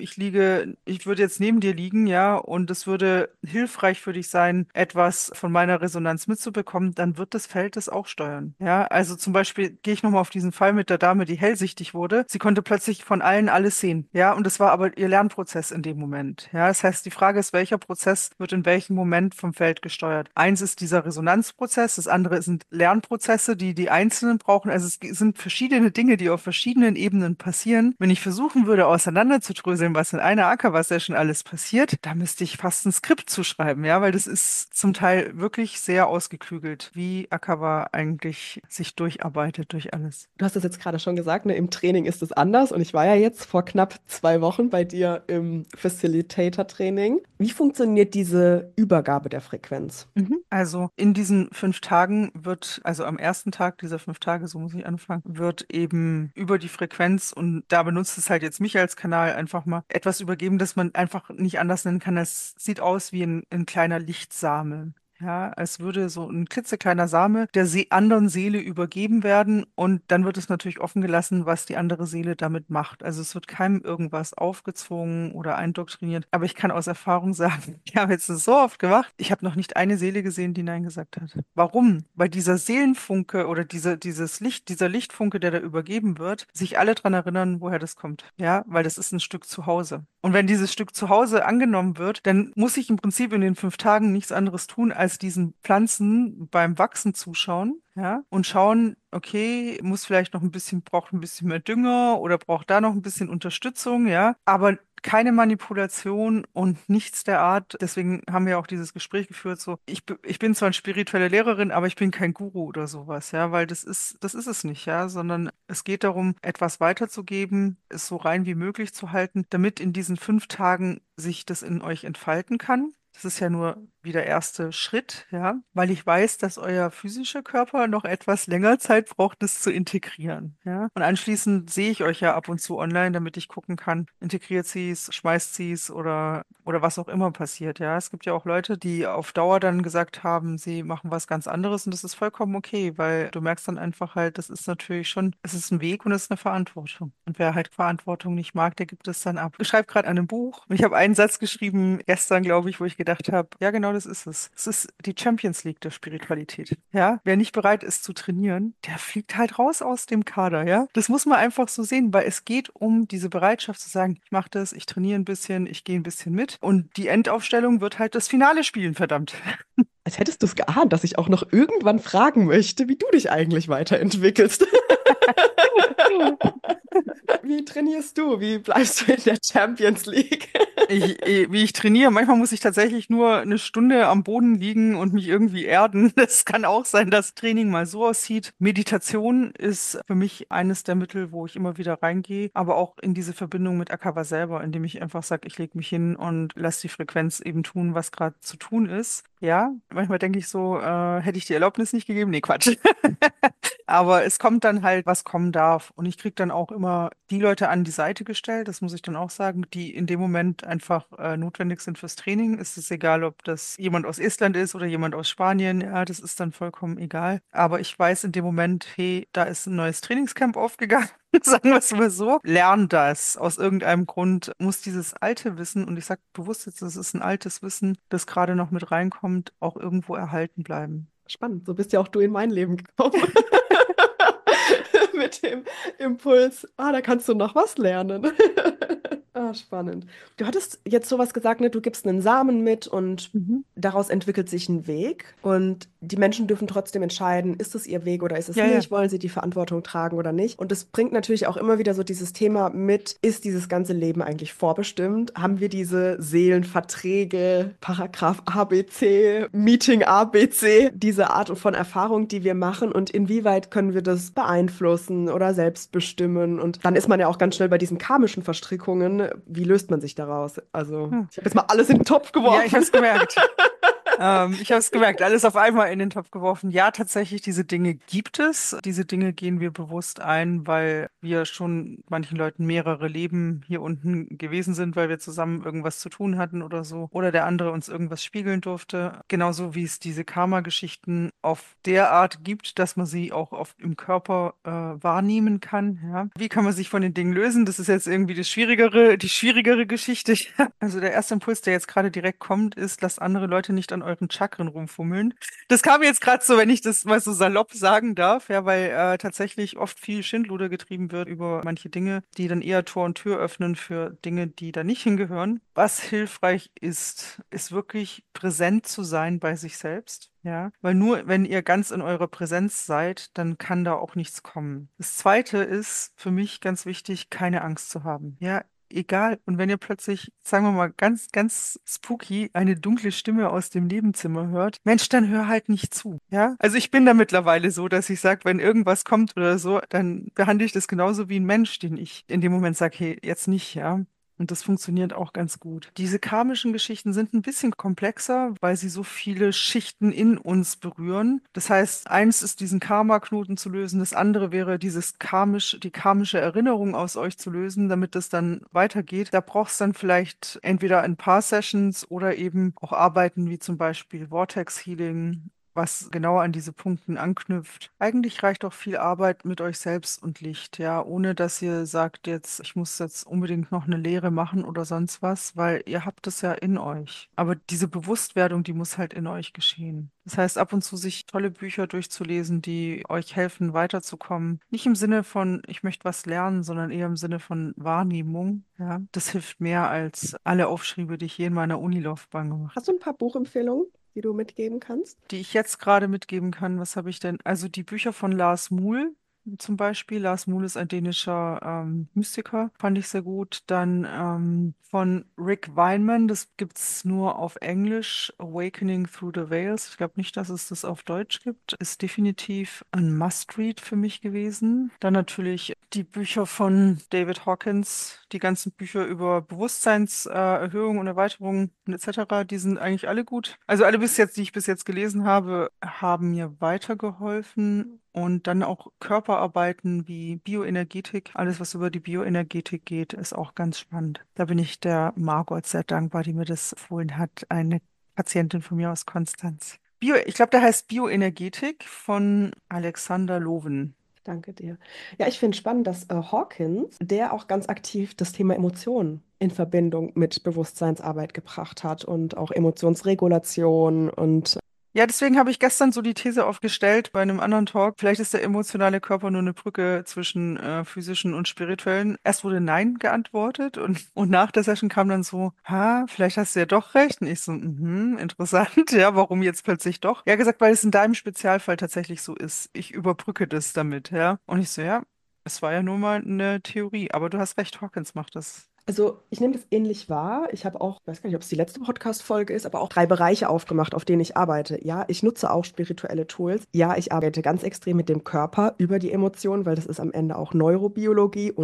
Speaker 1: ich würde jetzt neben dir liegen, ja, und es würde hilfreich für dich sein, etwas von meiner Resonanz mitzubekommen, dann wird das Feld es auch steuern. Ja, also zum Beispiel gehe ich nochmal auf diesen Fall mit der Dame, die hellsichtig wurde. Sie konnte plötzlich von allen alles sehen. Ja, und das war aber ihr Lernprozess in dem Moment. Ja, das heißt, die Frage ist, welcher Prozess wird in welchem Moment vom Feld gesteuert? Eins ist dieser Resonanzprozess, das andere sind Lernprozesse, die die Einzelnen brauchen. Also es sind verschiedene Dinge, die auf verschiedenen Ebenen passieren. Wenn ich versuchen würde, auseinanderzudröseln, was in einer Akava-Session alles passiert, da müsste ich fast ein Skript zuschreiben, ja, weil das ist zum Teil wirklich sehr ausgeklügelt, wie Akava eigentlich sich durcharbeitet durch alles.
Speaker 2: Du hast das jetzt gerade schon gesagt, ne? Im Training ist es anders und ich war ja jetzt vor knapp 2 Wochen bei dir im Facilitator-Training. Wie funktioniert diese Übergabe der Frequenz?
Speaker 1: Also in diesen 5 Tagen wird, also am ersten Tag dieser 5 Tage, so muss ich anfangen, wird eben über die Frequenz und da benutzt es halt jetzt mich als Kanal einfach mal etwas übergeben, das man einfach nicht anders nennen kann. Es sieht aus wie ein kleiner Lichtsame. Ja, als würde so ein klitzekleiner Same der See anderen Seele übergeben werden und dann wird es natürlich offen gelassen, was die andere Seele damit macht. Also es wird keinem irgendwas aufgezwungen oder eindoktriniert. Aber ich kann aus Erfahrung sagen, ich habe jetzt das so oft gemacht, ich habe noch nicht eine Seele gesehen, die Nein gesagt hat. Warum? Weil dieser Seelenfunke oder dieses Licht, dieser Lichtfunke, der da übergeben wird, sich alle dran erinnern, woher das kommt. Ja, weil das ist ein Stück Zuhause. Und wenn dieses Stück Zuhause angenommen wird, dann muss ich im Prinzip in den 5 Tagen nichts anderes tun, als diesen Pflanzen beim Wachsen zuschauen, ja, und schauen, okay, braucht ein bisschen mehr Dünger oder braucht da noch ein bisschen Unterstützung, ja, aber keine Manipulation und nichts der Art. Deswegen haben wir auch dieses Gespräch geführt, so, ich bin zwar eine spirituelle Lehrerin, aber ich bin kein Guru oder sowas, ja, weil das ist es nicht, ja, sondern es geht darum, etwas weiterzugeben, es so rein wie möglich zu halten, damit in diesen 5 Tagen sich das in euch entfalten kann. Das ist ja nur wie der erste Schritt, ja, weil ich weiß, dass euer physischer Körper noch etwas länger Zeit braucht, das zu integrieren, ja. Und anschließend sehe ich euch ja ab und zu online, damit ich gucken kann, integriert sie es, schmeißt sie es oder was auch immer passiert, ja. Es gibt ja auch Leute, die auf Dauer dann gesagt haben, sie machen was ganz anderes und das ist vollkommen okay, weil du merkst dann einfach halt, das ist natürlich schon, es ist ein Weg und es ist eine Verantwortung. Und wer halt Verantwortung nicht mag, der gibt es dann ab. Ich schreibe gerade an einem Buch und ich habe einen Satz geschrieben, gestern, glaube ich, wo ich gedacht habe, ja, genau das ist es. Es ist die Champions League der Spiritualität. Ja, wer nicht bereit ist zu trainieren, der fliegt halt raus aus dem Kader, ja. Das muss man einfach so sehen, weil es geht um diese Bereitschaft zu sagen, ich mache das, ich trainiere ein bisschen, ich gehe ein bisschen mit und die Endaufstellung wird halt das Finale spielen, verdammt.
Speaker 2: Als hättest du es geahnt, dass ich auch noch irgendwann fragen möchte, wie du dich eigentlich weiterentwickelst. Wie trainierst du? Wie bleibst du in der Champions League?
Speaker 1: Wie ich trainiere, manchmal muss ich tatsächlich nur eine Stunde am Boden liegen und mich irgendwie erden. Das kann auch sein, dass Training mal so aussieht. Meditation ist für mich eines der Mittel, wo ich immer wieder reingehe, aber auch in diese Verbindung mit Akava selber, indem ich einfach sage, ich lege mich hin und lasse die Frequenz eben tun, was gerade zu tun ist. Ja, manchmal denke ich so, hätte ich die Erlaubnis nicht gegeben? Nee, Quatsch. Aber es kommt dann halt, was kommen darf. Und ich kriege dann auch immer die Leute an die Seite gestellt, das muss ich dann auch sagen, die in dem Moment einfach notwendig sind fürs Training. Es ist egal, ob das jemand aus Estland ist oder jemand aus Spanien. Ja, das ist dann vollkommen egal. Aber ich weiß in dem Moment, hey, da ist ein neues Trainingscamp aufgegangen. Sagen wir es mal so. Lern das. Aus irgendeinem Grund muss dieses alte Wissen, und ich sage bewusst jetzt, das ist ein altes Wissen, das gerade noch mit reinkommt, auch irgendwo erhalten bleiben.
Speaker 2: Spannend, so bist ja auch du in mein Leben gekommen. Mit dem Impuls, da kannst du noch was lernen. Spannend. Du hattest jetzt sowas gesagt, ne? Du gibst einen Samen mit und
Speaker 1: Mhm.
Speaker 2: daraus entwickelt sich ein Weg. Und die Menschen dürfen trotzdem entscheiden, ist es ihr Weg oder ist es
Speaker 1: Ja, ja.
Speaker 2: nicht? Wollen sie die Verantwortung tragen oder nicht? Und es bringt natürlich auch immer wieder so dieses Thema mit, ist dieses ganze Leben eigentlich vorbestimmt? Haben wir diese Seelenverträge, Paragraph ABC, Meeting ABC, diese Art von Erfahrung, die wir machen und inwieweit können wir das beeinflussen oder selbst bestimmen? Und dann ist man ja auch ganz schnell bei diesen karmischen Verstrickungen. Wie löst man sich daraus? Also,
Speaker 1: Hm.
Speaker 2: ich habe jetzt mal alles in den Topf
Speaker 1: Ja, ich habe
Speaker 2: geworfen.
Speaker 1: es gemerkt. Ich habe es gemerkt, alles auf einmal in den Topf geworfen. Ja, tatsächlich, diese Dinge gibt es. Diese Dinge gehen wir bewusst ein, weil wir schon manchen Leuten mehrere Leben hier unten gewesen sind, weil wir zusammen irgendwas zu tun hatten oder so. Oder der andere uns irgendwas spiegeln durfte. Genauso wie es diese Karma-Geschichten auf der Art gibt, dass man sie auch im Körper wahrnehmen kann. Ja. Wie kann man sich von den Dingen lösen? Das ist jetzt irgendwie die schwierigere Geschichte. Also der erste Impuls, der jetzt gerade direkt kommt, ist, lasst andere Leute nicht an euren Chakren rumfummeln. Das kam mir jetzt gerade so, wenn ich das mal so salopp sagen darf, ja, weil tatsächlich oft viel Schindluder getrieben wird über manche Dinge, die dann eher Tor und Tür öffnen für Dinge, die da nicht hingehören. Was hilfreich ist, ist wirklich präsent zu sein bei sich selbst. Ja, weil nur wenn ihr ganz in eurer Präsenz seid, dann kann da auch nichts kommen. Das Zweite ist für mich ganz wichtig, keine Angst zu haben. Ja, egal. Und wenn ihr plötzlich, sagen wir mal, ganz, ganz spooky eine dunkle Stimme aus dem Nebenzimmer hört, Mensch, dann hör halt nicht zu. Ja? Also ich bin da mittlerweile so, dass ich sage, wenn irgendwas kommt oder so, dann behandle ich das genauso wie ein Mensch, den ich in dem Moment sage, hey, jetzt nicht, ja. Und das funktioniert auch ganz gut. Diese karmischen Geschichten sind ein bisschen komplexer, weil sie so viele Schichten in uns berühren. Das heißt, eins ist, diesen Karma-Knoten zu lösen, das andere wäre, die karmische Erinnerung aus euch zu lösen, damit das dann weitergeht. Da braucht es dann vielleicht entweder ein paar Sessions oder eben auch Arbeiten wie zum Beispiel Vortex Healing, was genauer an diese Punkten anknüpft. Eigentlich reicht auch viel Arbeit mit euch selbst und Licht, ja, ohne dass ihr sagt jetzt, ich muss jetzt unbedingt noch eine Lehre machen oder sonst was, weil ihr habt es ja in euch. Aber diese Bewusstwerdung, die muss halt in euch geschehen. Das heißt, ab und zu sich tolle Bücher durchzulesen, die euch helfen, weiterzukommen. Nicht im Sinne von, ich möchte was lernen, sondern eher im Sinne von Wahrnehmung, ja. Das hilft mehr als alle Aufschriebe, die ich je in meiner Unilaufbahn gemacht
Speaker 2: Hast du ein paar Buchempfehlungen, die du mitgeben kannst?
Speaker 1: die ich jetzt gerade mitgeben kann. Was habe ich denn? Also die Bücher von Lars Muhl zum Beispiel. Lars Muhl ist ein dänischer Mystiker, fand ich sehr gut. Dann von Rick Weinman, das gibt es nur auf Englisch, Awakening Through the Veils. Ich glaube nicht, dass es das auf Deutsch gibt. Ist definitiv ein Must-Read für mich gewesen. Dann natürlich die Bücher von David Hawkins, die ganzen Bücher über Bewusstseinserhöhung und Erweiterung und etc., die sind eigentlich alle gut. Also alle bis jetzt, die ich bis jetzt gelesen habe, haben mir weitergeholfen. Und dann auch Körperarbeiten wie Bioenergetik. Alles, was über die Bioenergetik geht, ist auch ganz spannend. Da bin ich der Margot sehr dankbar, die mir das empfohlen hat. Eine Patientin von mir aus Konstanz. Ich glaube, der heißt Bioenergetik von Alexander Loven.
Speaker 2: Danke dir. Ja, ich finde spannend, dass Hawkins, der auch ganz aktiv das Thema Emotionen in Verbindung mit Bewusstseinsarbeit gebracht hat und auch Emotionsregulation und
Speaker 1: Ja, deswegen habe ich gestern so die These aufgestellt bei einem anderen Talk. Vielleicht ist der emotionale Körper nur eine Brücke zwischen physischen und spirituellen. Erst wurde Nein geantwortet und nach der Session kam dann so, vielleicht hast du ja doch recht. Und ich so, interessant, ja, warum jetzt plötzlich doch? Ja, gesagt, weil es in deinem Spezialfall tatsächlich so ist. Ich überbrücke das damit, ja. Und ich so, ja, es war ja nur mal eine Theorie, aber du hast recht, Hawkins macht das.
Speaker 2: also ich nehme das ähnlich wahr. Ich habe auch, weiß gar nicht, ob es die letzte Podcast-Folge ist, aber auch 3 Bereiche aufgemacht, auf denen ich arbeite. Ja, ich nutze auch spirituelle Tools. Ja, ich arbeite ganz extrem mit dem Körper über die Emotionen, weil das ist am Ende auch Neurobiologie und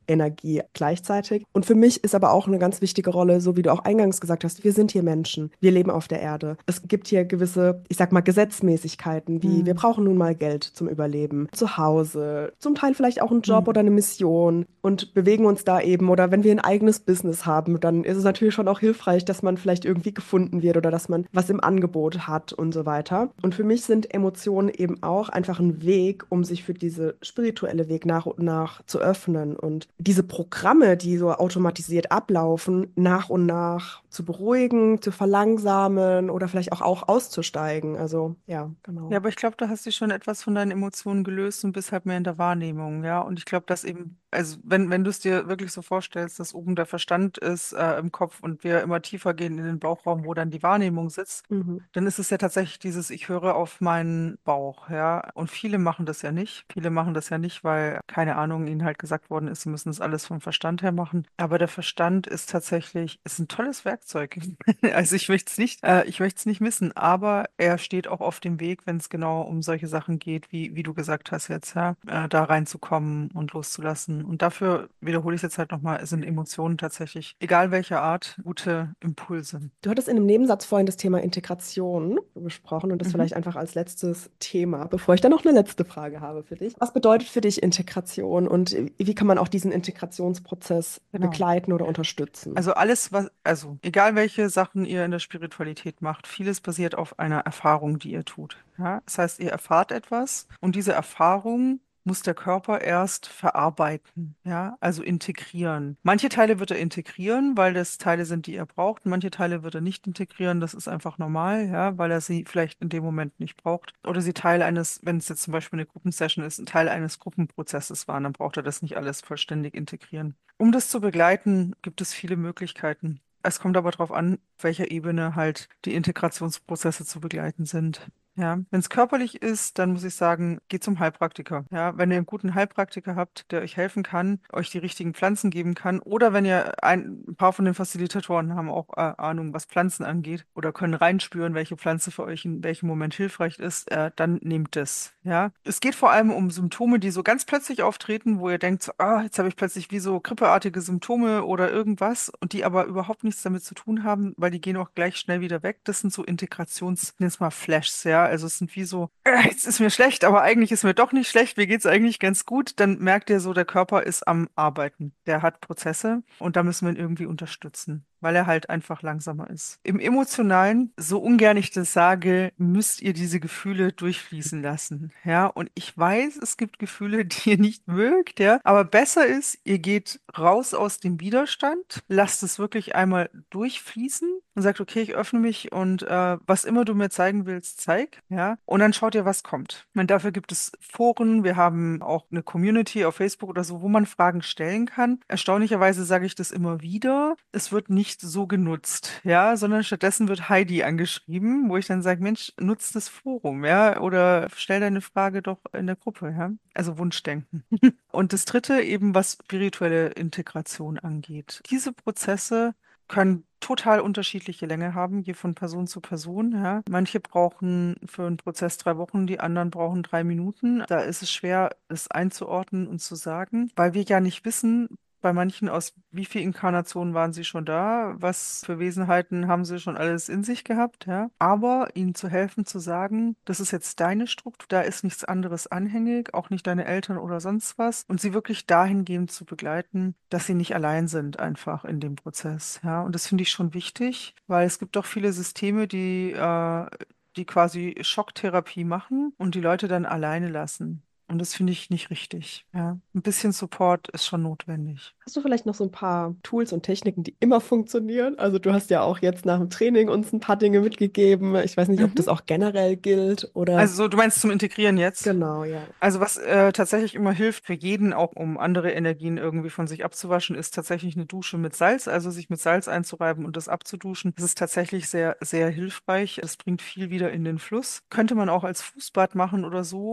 Speaker 2: Energie gleichzeitig. Und für mich ist aber auch eine ganz wichtige Rolle, so wie du auch eingangs gesagt hast, wir sind hier Menschen, wir leben auf der Erde. Es gibt hier gewisse, ich sag mal, Gesetzmäßigkeiten, wie wir
Speaker 1: Hm.
Speaker 2: brauchen nun mal Geld zum Überleben, zu Hause, zum Teil vielleicht auch einen Job oder
Speaker 1: Hm.
Speaker 2: eine Mission und bewegen uns da eben. Oder wenn wir ein eigenes Business haben, dann ist es natürlich schon auch hilfreich, dass man vielleicht irgendwie gefunden wird oder dass man was im Angebot hat und so weiter. Und für mich sind Emotionen eben auch einfach ein Weg, um sich für diese spirituelle Weg nach und nach zu öffnen und diese Programme, die so automatisiert ablaufen, nach und nach zu beruhigen, zu verlangsamen oder vielleicht auch auszusteigen. Also ja,
Speaker 1: Ja,
Speaker 2: genau.
Speaker 1: aber ich glaube, da hast du schon etwas von deinen Emotionen gelöst und bist halt mehr in der Wahrnehmung, ja. Und ich glaube, dass eben, also wenn du es dir wirklich so vorstellst, dass oben der Verstand ist im Kopf und wir immer tiefer gehen in den Bauchraum, wo dann die Wahrnehmung sitzt,
Speaker 2: Mhm.
Speaker 1: dann ist es ja tatsächlich dieses, ich höre auf meinen Bauch, ja. Und viele machen das ja nicht. Viele machen das ja nicht, weil, keine Ahnung, ihnen halt gesagt worden ist, sie müssen das alles vom Verstand her machen. Aber der Verstand ist tatsächlich, ist ein tolles Werkzeug. Also ich möchte es nicht missen, aber er steht auch auf dem Weg, wenn es genau um solche Sachen geht, wie du gesagt hast jetzt, ja, da reinzukommen und loszulassen. Und dafür wiederhole ich es jetzt halt nochmal, sind Emotionen tatsächlich, egal welcher Art, gute Impulse.
Speaker 2: Du hattest in einem Nebensatz vorhin das Thema Integration besprochen und das
Speaker 1: Mhm.
Speaker 2: vielleicht einfach als letztes Thema, bevor ich dann noch eine letzte Frage habe für dich. Was bedeutet für dich Integration und wie kann man auch diesen Integrationsprozess
Speaker 1: Genau.
Speaker 2: begleiten oder unterstützen?
Speaker 1: Also alles, also egal welche Sachen ihr in der Spiritualität macht, vieles basiert auf einer Erfahrung, die ihr tut. Ja? Das heißt, ihr erfahrt etwas und diese Erfahrung muss der Körper erst verarbeiten, ja, also integrieren. Manche Teile wird er integrieren, weil das Teile sind, die er braucht. Manche Teile wird er nicht integrieren. Das ist einfach normal, ja, weil er sie vielleicht in dem Moment nicht braucht. Oder sie Teil eines, wenn es jetzt zum Beispiel eine Gruppensession ist, ein Teil eines Gruppenprozesses waren, dann braucht er das nicht alles vollständig integrieren. Um das zu begleiten, gibt es viele Möglichkeiten. Es kommt aber darauf an, auf welcher Ebene halt die Integrationsprozesse zu begleiten sind. Ja, wenn es körperlich ist, dann muss ich sagen, geht zum Heilpraktiker. Ja, wenn ihr einen guten Heilpraktiker habt, der euch helfen kann, euch die richtigen Pflanzen geben kann, oder wenn ihr ein paar von den Facilitatoren haben auch Ahnung, was Pflanzen angeht, oder können reinspüren, welche Pflanze für euch in welchem Moment hilfreich ist, dann nehmt es. Ja, es geht vor allem um Symptome, die so ganz plötzlich auftreten, wo ihr denkt, so, jetzt habe ich plötzlich wie so grippeartige Symptome oder irgendwas und die aber überhaupt nichts damit zu tun haben, weil die gehen auch gleich schnell wieder weg. Das sind so nenn es mal Flashs, ja. Also es sind wie so, jetzt ist mir schlecht, aber eigentlich ist mir doch nicht schlecht, mir geht es eigentlich ganz gut. Dann merkt ihr so, der Körper ist am Arbeiten. Der hat Prozesse und da müssen wir ihn irgendwie unterstützen, weil er halt einfach langsamer ist. Im Emotionalen, so ungern ich das sage, müsst ihr diese Gefühle durchfließen lassen. Ja, und ich weiß, es gibt Gefühle, die ihr nicht mögt, ja, aber besser ist, ihr geht raus aus dem Widerstand, lasst es wirklich einmal durchfließen und sagt, okay, ich öffne mich und was immer du mir zeigen willst, zeig, ja, und dann schaut ihr, was kommt. Und dafür gibt es Foren, wir haben auch eine Community auf Facebook oder so, wo man Fragen stellen kann. Erstaunlicherweise sage ich das immer wieder, es wird nicht so genutzt, ja, sondern stattdessen wird Heidi angeschrieben, wo ich dann sage, Mensch, nutzt das Forum, ja, oder stell deine Frage doch in der Gruppe, ja. Also Wunschdenken. Und das Dritte eben, was spirituelle Integration angeht. Diese Prozesse können total unterschiedliche Länge haben, je von Person zu Person. Ja. Manche brauchen für einen Prozess 3 Wochen, die anderen brauchen 3 Minuten. Da ist es schwer, es einzuordnen und zu sagen, weil wir ja nicht wissen, bei manchen aus wie vielen Inkarnationen waren sie schon da, was für Wesenheiten haben sie schon alles in sich gehabt, ja. Aber ihnen zu helfen, zu sagen, das ist jetzt deine Struktur, da ist nichts anderes anhängig, auch nicht deine Eltern oder sonst was. Und sie wirklich dahingehend zu begleiten, dass sie nicht allein sind einfach in dem Prozess, ja. Und das finde ich schon wichtig, weil es gibt doch viele Systeme, die quasi Schocktherapie machen und die Leute dann alleine lassen. Und das finde ich nicht richtig. Ja, ein bisschen Support ist schon notwendig.
Speaker 2: Hast du vielleicht noch so ein paar Tools und Techniken, die immer funktionieren? Also du hast ja auch jetzt nach dem Training uns ein paar Dinge mitgegeben. Ich weiß nicht, ob das
Speaker 1: Mhm.
Speaker 2: auch generell gilt oder
Speaker 1: Also so, du meinst zum Integrieren jetzt?
Speaker 2: genau, ja.
Speaker 1: Also was tatsächlich immer hilft für jeden, auch um andere Energien irgendwie von sich abzuwaschen, ist tatsächlich eine Dusche mit Salz, also sich mit Salz einzureiben und das abzuduschen. Das ist tatsächlich sehr, sehr hilfreich. Das bringt viel wieder in den Fluss. Könnte man auch als Fußbad machen oder so.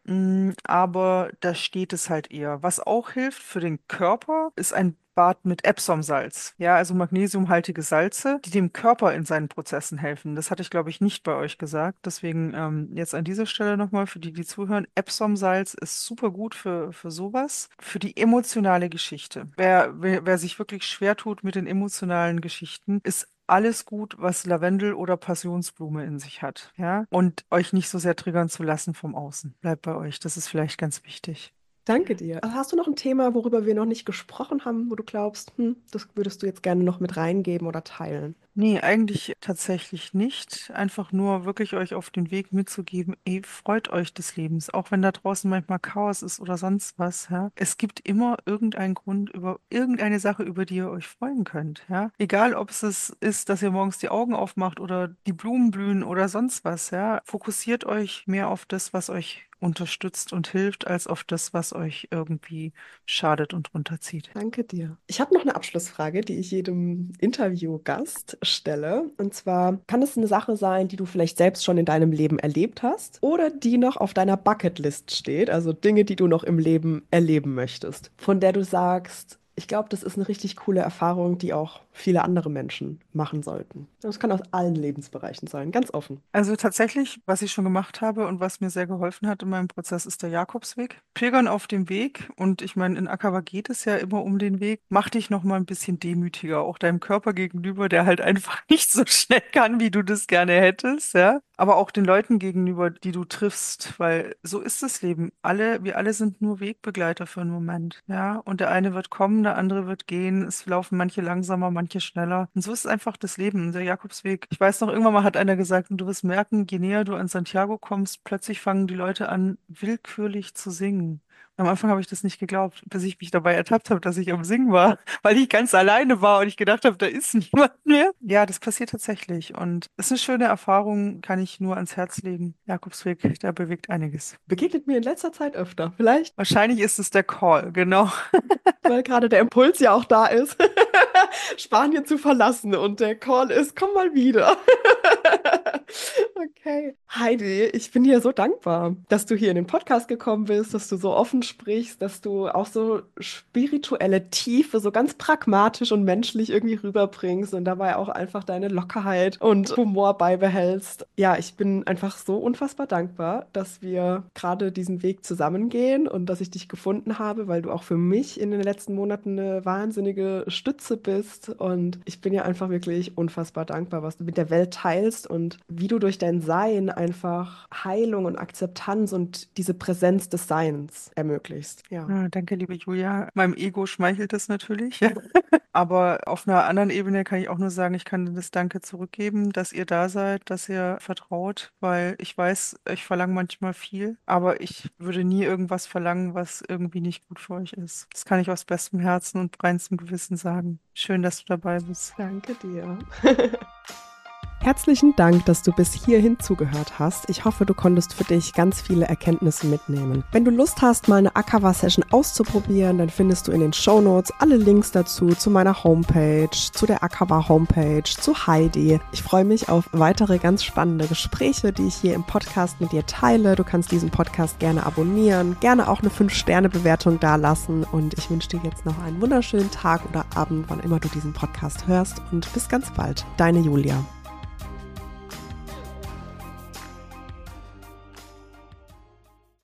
Speaker 1: aber da steht es halt eher. Was auch hilft für den Körper, ist ein Bad mit Epsomsalz. Ja, also magnesiumhaltige Salze, die dem Körper in seinen Prozessen helfen. Das hatte ich, glaube ich, nicht bei euch gesagt. Deswegen jetzt an dieser Stelle nochmal für die, die zuhören. Epsomsalz ist super gut für sowas, für die emotionale Geschichte. Wer sich wirklich schwer tut mit den emotionalen Geschichten, ist alles gut, was Lavendel oder Passionsblume in sich hat, ja? Und euch nicht so sehr triggern zu lassen vom Außen. Bleibt bei euch. Das ist vielleicht ganz wichtig.
Speaker 2: Danke dir. Also hast du noch ein Thema, worüber wir noch nicht gesprochen haben, wo du glaubst, das würdest du jetzt gerne noch mit reingeben oder teilen?
Speaker 1: Nee, eigentlich tatsächlich nicht. Einfach nur wirklich euch auf den Weg mitzugeben, ey, freut euch des Lebens, auch wenn da draußen manchmal Chaos ist oder sonst was, ja. Es gibt immer irgendeinen Grund über irgendeine Sache, über die ihr euch freuen könnt, ja. Egal, ob es ist, dass ihr morgens die Augen aufmacht oder die Blumen blühen oder sonst was, ja. Fokussiert euch mehr auf das, was euch unterstützt und hilft, als auf das, was euch irgendwie schadet und runterzieht.
Speaker 2: Danke dir. Ich habe noch eine Abschlussfrage, die ich jedem Interviewgast stelle. Und zwar, kann es eine Sache sein, die du vielleicht selbst schon in deinem Leben erlebt hast oder die noch auf deiner Bucketlist steht, also Dinge, die du noch im Leben erleben möchtest, von der du sagst, ich glaube, das ist eine richtig coole Erfahrung, die auch viele andere Menschen machen sollten. Das kann aus allen Lebensbereichen sein, ganz offen.
Speaker 1: Also tatsächlich, was ich schon gemacht habe und was mir sehr geholfen hat in meinem Prozess, ist der Jakobsweg. Pilgern auf dem Weg. Und ich meine, in Akava geht es ja immer um den Weg. Mach dich noch mal ein bisschen demütiger, auch deinem Körper gegenüber, der halt einfach nicht so schnell kann, wie du das gerne hättest, ja. Aber auch den Leuten gegenüber, die du triffst, weil so ist das Leben. Wir alle sind nur Wegbegleiter für einen Moment, ja. Und der eine wird kommen, der andere wird gehen. Es laufen manche langsamer, manche schneller. Und so ist einfach das Leben. Der Jakobsweg. Ich weiß noch, irgendwann mal hat einer gesagt, und du wirst merken, je näher du an Santiago kommst, plötzlich fangen die Leute an, willkürlich zu singen. Am Anfang habe ich das nicht geglaubt, bis ich mich dabei ertappt habe, dass ich am Singen war, weil ich ganz alleine war und ich gedacht habe, da ist niemand mehr. Ja, das passiert tatsächlich und es ist eine schöne Erfahrung, kann ich nur ans Herz legen. Jakobsweg, da bewegt einiges.
Speaker 2: Begegnet mir in letzter Zeit öfter. Vielleicht,
Speaker 1: Wahrscheinlich ist es der Call, genau.
Speaker 2: weil gerade der Impuls ja auch da ist, Spanien zu verlassen und der Call ist, komm mal wieder. Okay. Heidi, ich bin dir so dankbar, dass du hier in den Podcast gekommen bist, dass du so offen sprichst, dass du auch so spirituelle Tiefe so ganz pragmatisch und menschlich irgendwie rüberbringst und dabei auch einfach deine Lockerheit und Humor beibehältst. Ja, ich bin einfach so unfassbar dankbar, dass wir gerade diesen Weg zusammengehen und dass ich dich gefunden habe, weil du auch für mich in den letzten Monaten eine wahnsinnige Stütze bist. Und ich bin ja einfach wirklich unfassbar dankbar, was du mit der Welt teilst und wie du durch dein Sein einfach Heilung und Akzeptanz und diese Präsenz des Seins ermöglichst. Ja.
Speaker 1: Ja, danke, liebe Julia. Meinem Ego schmeichelt das natürlich. Aber auf einer anderen Ebene kann ich auch nur sagen, ich kann das Danke zurückgeben, dass ihr da seid, dass ihr vertraut, weil ich weiß, ich verlange manchmal viel, aber ich würde nie irgendwas verlangen, was irgendwie nicht gut für euch ist. Das kann ich aus bestem Herzen und reinstem Gewissen sagen. Schön, dass du dabei bist.
Speaker 2: Danke dir. Herzlichen Dank, dass du bis hierhin zugehört hast. Ich hoffe, du konntest für dich ganz viele Erkenntnisse mitnehmen. Wenn du Lust hast, mal eine Akava-Session auszuprobieren, dann findest du in den Shownotes alle Links dazu, zu meiner Homepage, zu der Akava-Homepage, zu Heidi. Ich freue mich auf weitere ganz spannende Gespräche, die ich hier im Podcast mit dir teile. Du kannst diesen Podcast gerne abonnieren, gerne auch eine 5-Sterne-Bewertung dalassen und ich wünsche dir jetzt noch einen wunderschönen Tag oder Abend, wann immer du diesen Podcast hörst und bis ganz bald. Deine Julia.